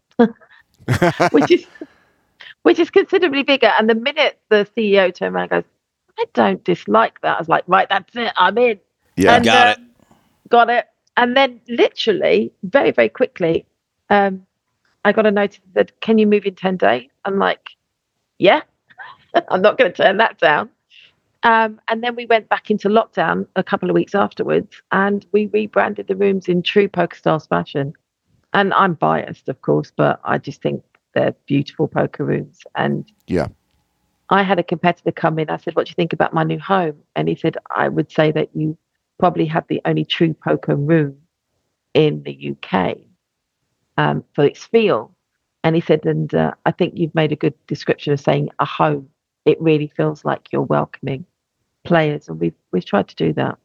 which is which is considerably bigger. And the minute the C E O turned around and goes, I don't dislike that, I was like, right, that's it, I'm in. Yeah, and, got uh, it. Got it. And then literally, very, very quickly, um, I got a notice that said, can you move in ten days? I'm like, yeah, I'm not going to turn that down. Um, and then we went back into lockdown a couple of weeks afterwards, and we rebranded the rooms in true PokerStars fashion. And I'm biased, of course, but I just think they're beautiful poker rooms. And yeah, I had a competitor come in. I said, what do you think about my new home? And he said, I would say that you probably have the only true poker room in the U K um, for its feel. And he said, and uh, I think you've made a good description of saying a home. It really feels like you're welcoming players. And we've, we've tried to do that.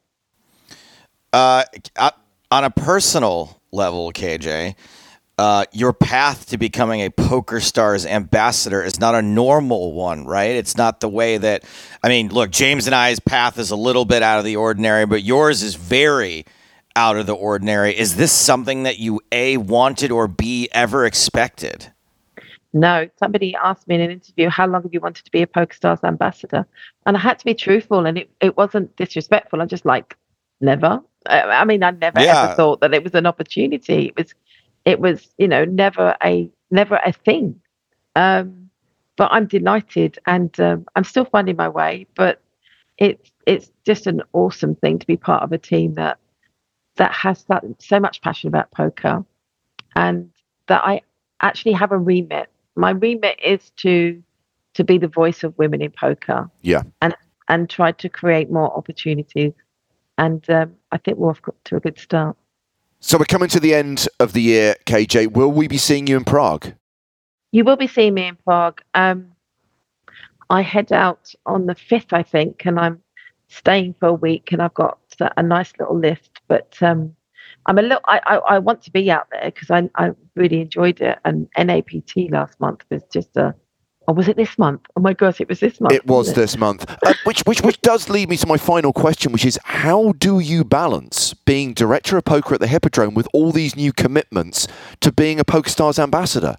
Uh, on a personal level, K J, Uh, your path to becoming a PokerStars ambassador is not a normal one, right? It's not the way that, I mean, look, James and I's path is a little bit out of the ordinary, but yours is very out of the ordinary. Is this something that you, A, wanted, or B, ever expected? No, somebody asked me in an interview, how long have you wanted to be a PokerStars ambassador? And I had to be truthful, and it, it wasn't disrespectful. I'm just like, never. I, I mean, I never yeah. ever thought that it was an opportunity. It was It was, you know, never a never a thing. Um, but I'm delighted, and um, I'm still finding my way. But it's it's just an awesome thing to be part of a team that that has that, so much passion about poker, and that I actually have a remit. My remit is to to be the voice of women in poker. Yeah, and and try to create more opportunities. And um, I think we're off to a good start. So we're coming to the end of the year, K J. Will we be seeing you in Prague? You will be seeing me in Prague. Um, I head out on the fifth, I think, and I'm staying for a week, and I've got a nice little list. But um, I'm a little. I, I, I want to be out there because I I really enjoyed it. And N A P T last month was just a. Or was it this month? Oh my gosh, it was this month. It was this month. Uh, which, which, which does lead me to my final question, which is, how do you balance being director of poker at the Hippodrome with all these new commitments to being a PokerStars ambassador?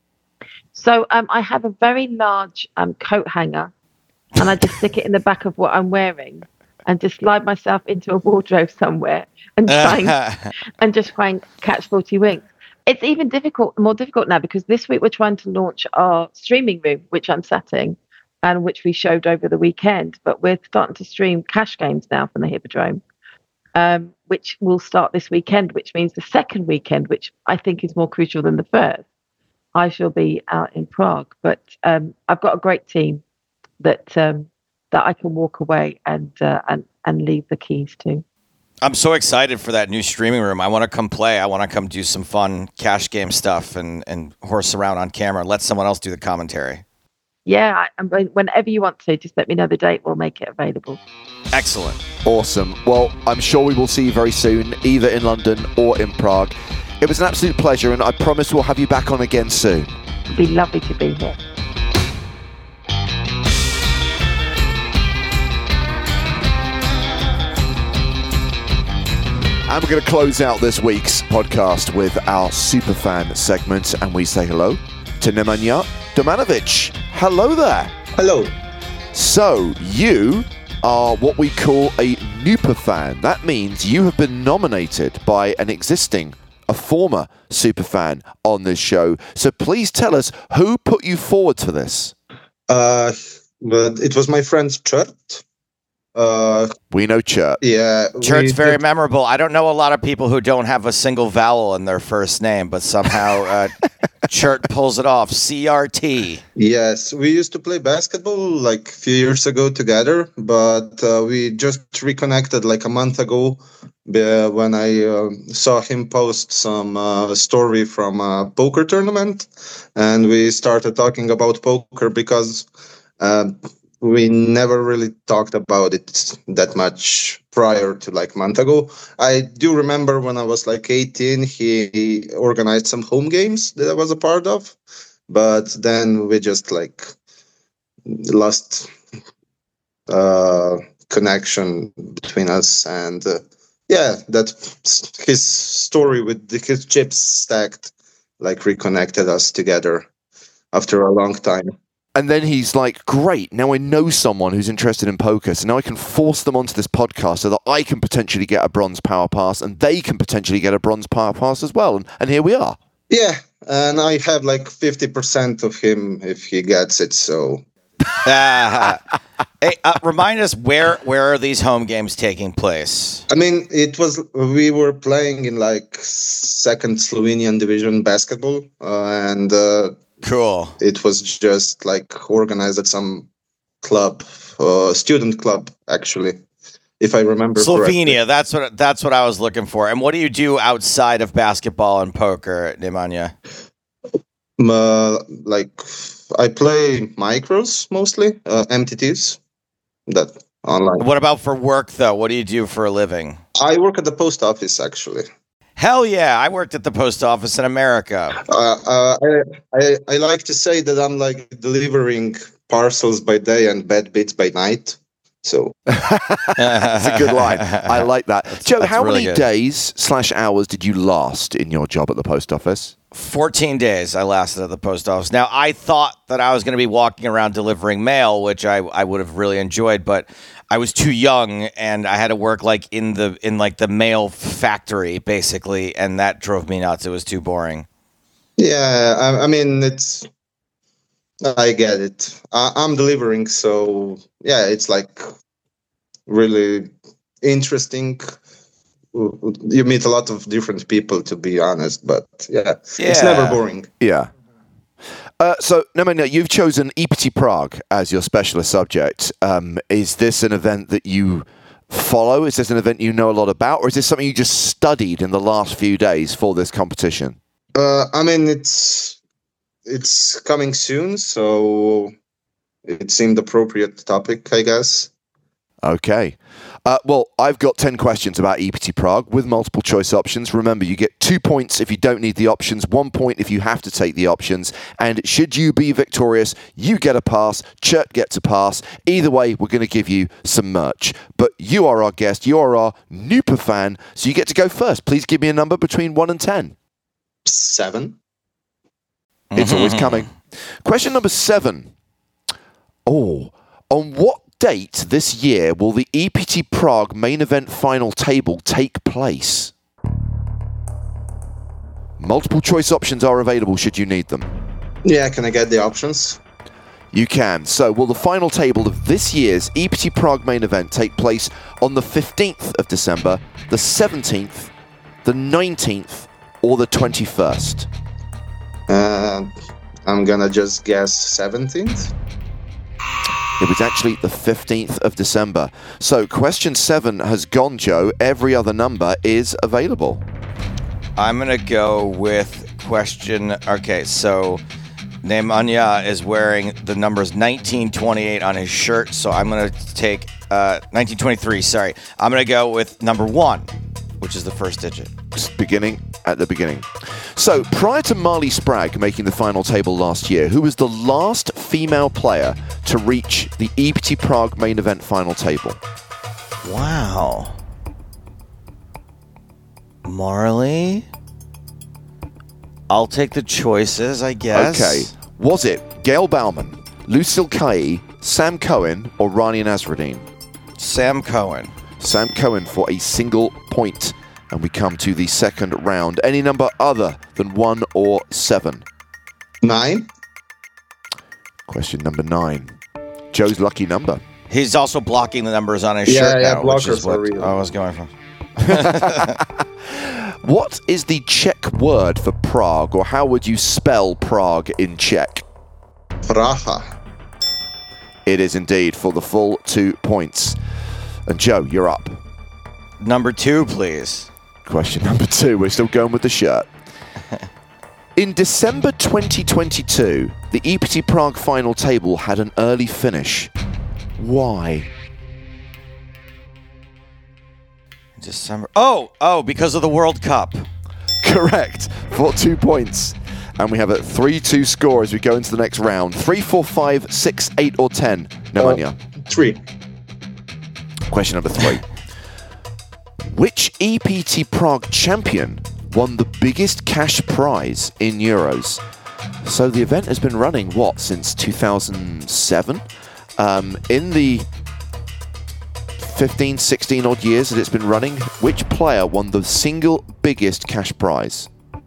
So um, I have a very large um, coat hanger, and I just stick it in the back of what I'm wearing, and just slide myself into a wardrobe somewhere, and try and, and just try and catch forty winks. It's even difficult, more difficult now, because this week we're trying to launch our streaming room, which I'm sat in, and which we showed over the weekend. But we're starting to stream cash games now from the Hippodrome, um, which will start this weekend, which means the second weekend, which I think is more crucial than the first, I shall be out in Prague. But um, I've got a great team that um, that I can walk away and uh, and and leave the keys to. I'm so excited for that new streaming room. I want to come play. I want to come do some fun cash game stuff and, and horse around on camera and let someone else do the commentary. yeah, I, I, whenever you want to, just let me know the date. We'll make it available. Excellent. Awesome. Well, I'm sure we will see you very soon, either in London or in Prague. It was an absolute pleasure, and I promise we'll have you back on again soon. It'd be lovely to be here. And we're going to close out this week's podcast with our Superfan segment, and we say hello to Nemanja Domanovic. Hello there. Hello. So, you are what we call a Superfan. That means you have been nominated by an existing, a former Superfan on this show. So please tell us, who put you forward for this? Uh, but it was my friend Chert. Uh, we know Chert. Yeah. Chert's we very did- memorable. I don't know a lot of people who don't have a single vowel in their first name, but somehow uh, Chert pulls it off. C R T. Yes, we used to play basketball like a few years ago together, but uh, we just reconnected like a month ago uh, when I uh, saw him post some uh, story from a poker tournament, and we started talking about poker because uh, we never really talked about it that much prior to like a month ago. I do remember when I was like eighteen, he, he organized some home games that I was a part of. But then we just like lost uh, connection between us, and uh, yeah, that his story with the, his chips stacked like reconnected us together after a long time. And then he's like, great, now I know someone who's interested in poker, so now I can force them onto this podcast so that I can potentially get a bronze power pass and they can potentially get a bronze power pass as well. And, and here we are. Yeah, and I have like fifty percent of him if he gets it, so... Uh, hey, uh, remind us, where where are these home games taking place? I mean, it was, we were playing in like second Slovenian division basketball, uh, and... Uh, Cool. It was just like organized at some club, uh, student club, actually, if I remember Slovenia. correctly. That's what that's what I was looking for. And what do you do outside of basketball and poker, Nemanja? Uh, like I play micros mostly, uh, M T Ts, that online. What about for work though? What do you do for a living? I work at the post office actually. Hell yeah! I worked at the post office in America. Uh, uh, I, I I like to say that I'm like delivering parcels by day and bad bits by night. So That's a good line. I like that. That's- Joe, that's how really many good. days slash hours did you last in your job at the post office? fourteen days I lasted at the post office. Now, I thought that I was going to be walking around delivering mail, which I, I would have really enjoyed, but I was too young and I had to work like in the in like the mail factory basically, and that drove me nuts. It was too boring. yeah, I, I mean it's. I get it. I, I'm delivering, so yeah, it's like really interesting. You meet a lot of different people, to be honest, but yeah, it's never Yeah. boring. Yeah. Uh, so, Nemanja, you've chosen E P T Prague as your specialist subject. Um, is this an event that you follow? Is this an event you know a lot about? Or is this something you just studied in the last few days for this competition? Uh, I mean, it's it's coming soon, so it seemed appropriate topic, I guess. Okay. Uh, well, I've got ten questions about E P T Prague with multiple choice options. Remember, you get two points if you don't need the options, one point if you have to take the options. And should you be victorious, you get a pass, Chert gets a pass. Either way, we're going to give you some merch. But you are our guest, you are our Nooper fan, so you get to go first. Please give me a number between one and ten. Seven. It's always coming. Question number seven. Oh, on what date this year will the E P T Prague main event final table take place? Multiple choice options are available should you need them. Yeah, can I get the options? You can. So, will the final table of this year's E P T Prague main event take place on the fifteenth of December, the seventeenth, the nineteenth, or the twenty-first? Uh, I'm gonna just guess seventeenth. It was actually the fifteenth of December. So question seven has gone, Joe. Every other number is available. I'm going to go with question. Okay, so Nemanja is wearing the numbers nineteen twenty-eight on his shirt, so I'm going to take uh, nineteen twenty-three, sorry. I'm going to go with number one, which is the first digit. Beginning at the beginning. So, prior to Marley Spragg making the final table last year, who was the last female player to reach the E P T Prague main event final table? Wow. Marley? I'll take the choices, I guess. Okay. Was it Gail Bauman, Lucille Kaye, Sam Cohen, or Rani Nasruddin? Sam Cohen. Sam Cohen for a single point. And we come to the second round. Any number other than one or seven? Nine. Question number nine. Joe's lucky number. He's also blocking the numbers on his Yeah, shirt yeah, now, which is blockers what are real. I was going for. What is the Czech word for Prague, or how would you spell Prague in Czech? Praha. It is indeed for the full two points. And Joe, you're up. Number two, please. Question number two. We're still going with the shirt. In December twenty twenty-two, the E P T Prague final table had an early finish. Why? December. Oh, oh, because of the World Cup. Correct. For two points. And we have a three two score as we go into the next round. Three, four, five, six, eight, or ten. Nemanja. Uh, three. Question number three. Which E P T Prague champion won the biggest cash prize in euros? So the event has been running, what, since two thousand seven? Um, in the fifteen, sixteen odd years that it's been running, which player won the single biggest cash prize?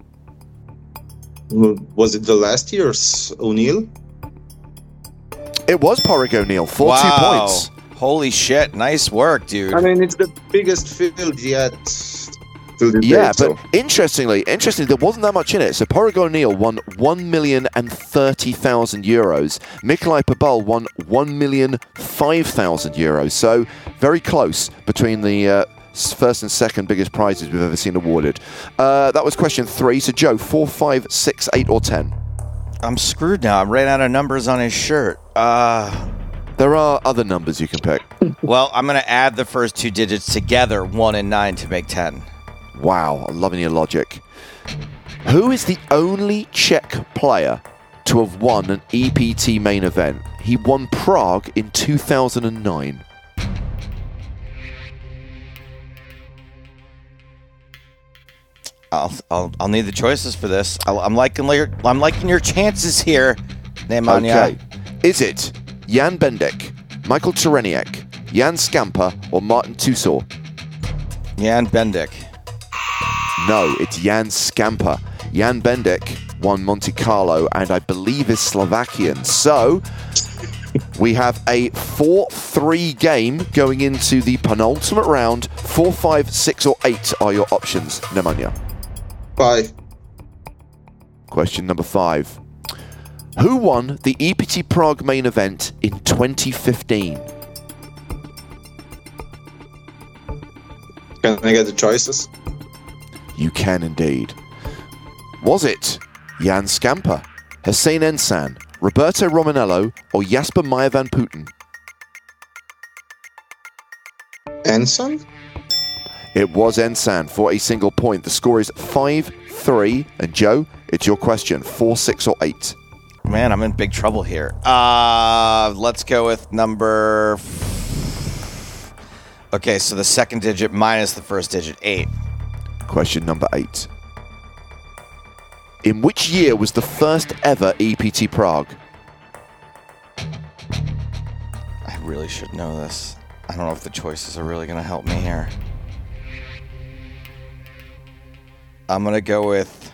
Was it the last year's O'Neill? It was Porrick O'Neill, for wow. two points. Holy shit. Nice work, dude. I mean, it's the biggest field yet. To this Yeah, day, but so. interestingly, interestingly, there wasn't that much in it. So Porrick O'Neill won one million thirty thousand euros. Nikolai Pabal won one million five thousand euros. So very close between the uh, first and second biggest prizes we've ever seen awarded. Uh, that was question three. So Joe, four, five, six, eight, or ten? I'm screwed now. I'm right out of numbers on his shirt. Uh, There are other numbers you can pick. well, I'm going to add the first two digits together, one and nine, to make ten. Wow, I'm loving your logic. Who is the only Czech player to have won an E P T main event? He won Prague in two thousand nine. I'll, I'll, I'll need the choices for this. I'll, I'm liking your, I'm liking your chances here, Nemanja. Okay. Is it Jan Bendik, Michael Tereniak, Jan Scamper, or Martin Tusor? Jan Bendik. No, it's Jan Scamper. Jan Bendik won Monte Carlo and I believe is Slovakian. So we have a four three game going into the penultimate round. Four, five, six, or eight are your options, Nemanja. Five. Question number five. Who won the E P T Prague main event in twenty fifteen? Can I get the choices? You can indeed. Was it Jan Scamper, Hussein Ensan, Roberto Romanello, or Jasper Meyer van Putten? Ensign? It was Ensan for a single point. The score is five three. And Joe, it's your question. four, six, or eight? Man, I'm in big trouble here. Uh, let's go with number... F- okay, so the second digit minus the first digit, eight. Question number eight. In which year was the first ever E P T Prague? I really should know this. I don't know if the choices are really going to help me here. I'm going to go with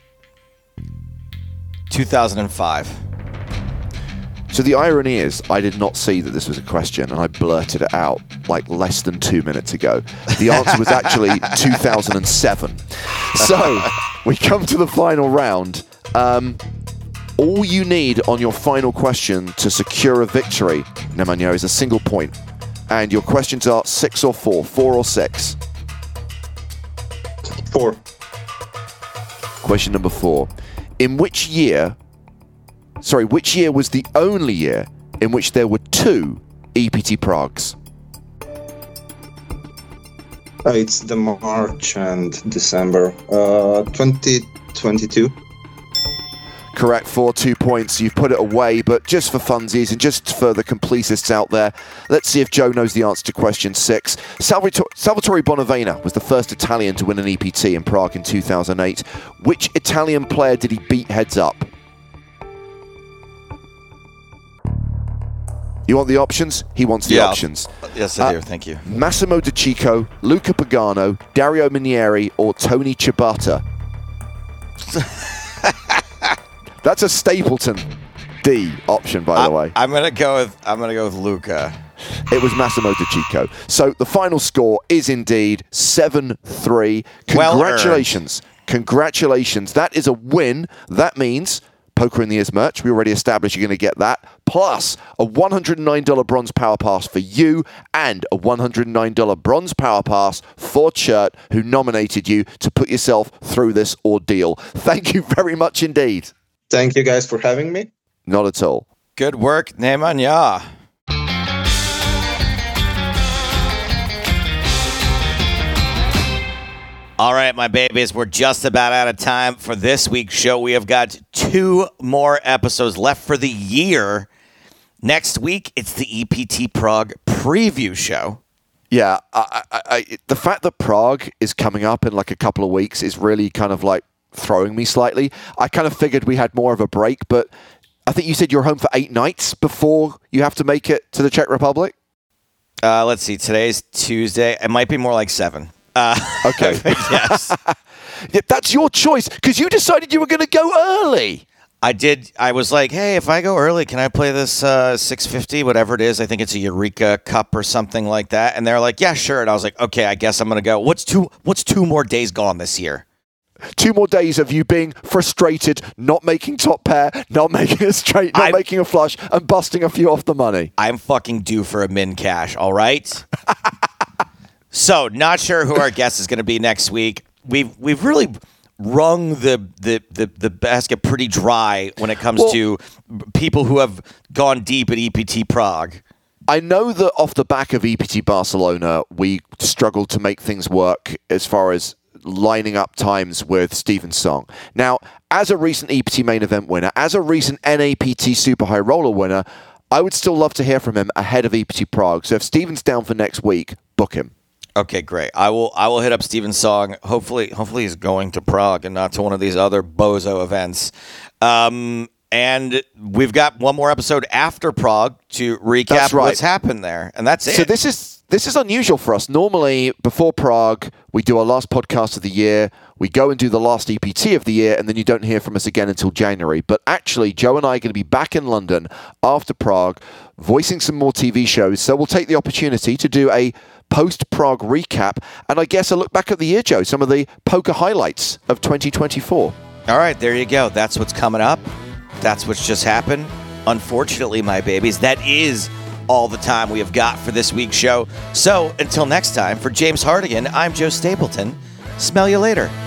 two thousand five. So the irony is, I did not see that this was a question, and I blurted it out like less than two minutes ago. The answer was actually two thousand seven. So we come to the final round. Um, all you need on your final question to secure a victory, Nemanja, is a single point. And your questions are six or four, four or six. Four. Question number four. In which year sorry, which year was the only year in which there were two E P T Pragues? Uh, it's the March and December. Uh, twenty twenty-two. Correct, for two points. You've put it away, but just for funsies and just for the completists out there, let's see if Joe knows the answer to question six. Salvatore, Salvatore Bonavena was the first Italian to win an E P T in Prague in two thousand eight. Which Italian player did he beat heads up? You want the options? He wants the yeah, options. Yes, I do. Uh, Thank you. Massimo De Chico, Luca Pagano, Dario Minieri, or Tony Ciabatta? That's a Stapleton D option, by I, the way. I'm gonna go with I'm gonna go with Luca. It was Massimo De Chico. So the final score is indeed seven three. Well Congratulations. Congratulations. That is a win. That means Poker in the Ears merch. We already established you're going to get that. Plus a one hundred nine dollars bronze power pass for you and a one hundred nine dollars bronze power pass for Chert, who nominated you to put yourself through this ordeal. Thank you very much indeed. Thank you guys for having me. Not at all. Good work, Nemanja. All right, my babies, we're just about out of time for this week's show. We have got two more episodes left for the year. Next week, it's the E P T Prague preview show. Yeah, I, I, I, the fact that Prague is coming up in like a couple of weeks is really kind of like throwing me slightly. I kind of figured we had more of a break, but I think you said you're home for eight nights before you have to make it to the Czech Republic? Uh, let's see, today's Tuesday. It might be more like seven. Uh, okay. Yes. Yeah, that's your choice, because you decided you were going to go early. I did. I was like, hey, if I go early, can I play this uh, six fifty, whatever it is? I think it's a Eureka Cup or something like that. And they're like, yeah, sure. And I was like, okay, I guess I'm going to go. What's two, what's two more days gone this year? Two more days of you being frustrated, not making top pair, not making a straight, not I'm, making a flush, and busting a few off the money. I'm fucking due for a min cash, all right? So, not sure who our guest is going to be next week. We've we've really wrung the the, the, the basket pretty dry when it comes well, to people who have gone deep at E P T Prague. I know that off the back of E P T Barcelona, we struggled to make things work as far as lining up times with Steven Song. Now, as a recent E P T main event winner, as a recent N A P T Super High Roller winner, I would still love to hear from him ahead of E P T Prague. So if Steven's down for next week, book him. Okay, great. I will I will hit up Steven Song. Hopefully hopefully he's going to Prague and not to one of these other bozo events. Um, and we've got one more episode after Prague to recap right. what's happened there. And that's it. So this is this is unusual for us. Normally, before Prague, we do our last podcast of the year. We go and do the last E P T of the year, and then you don't hear from us again until January. But actually, Joe and I are going to be back in London after Prague, voicing some more T V shows. So we'll take the opportunity to do a post-Prague recap, and I guess a look back at the year, Joe, some of the poker highlights of twenty twenty-four. All right, there you go. That's what's coming up. That's what's just happened. Unfortunately, my babies, that is all the time we have got for this week's show. So until next time, for James Hardigan, I'm Joe Stapleton. Smell you later.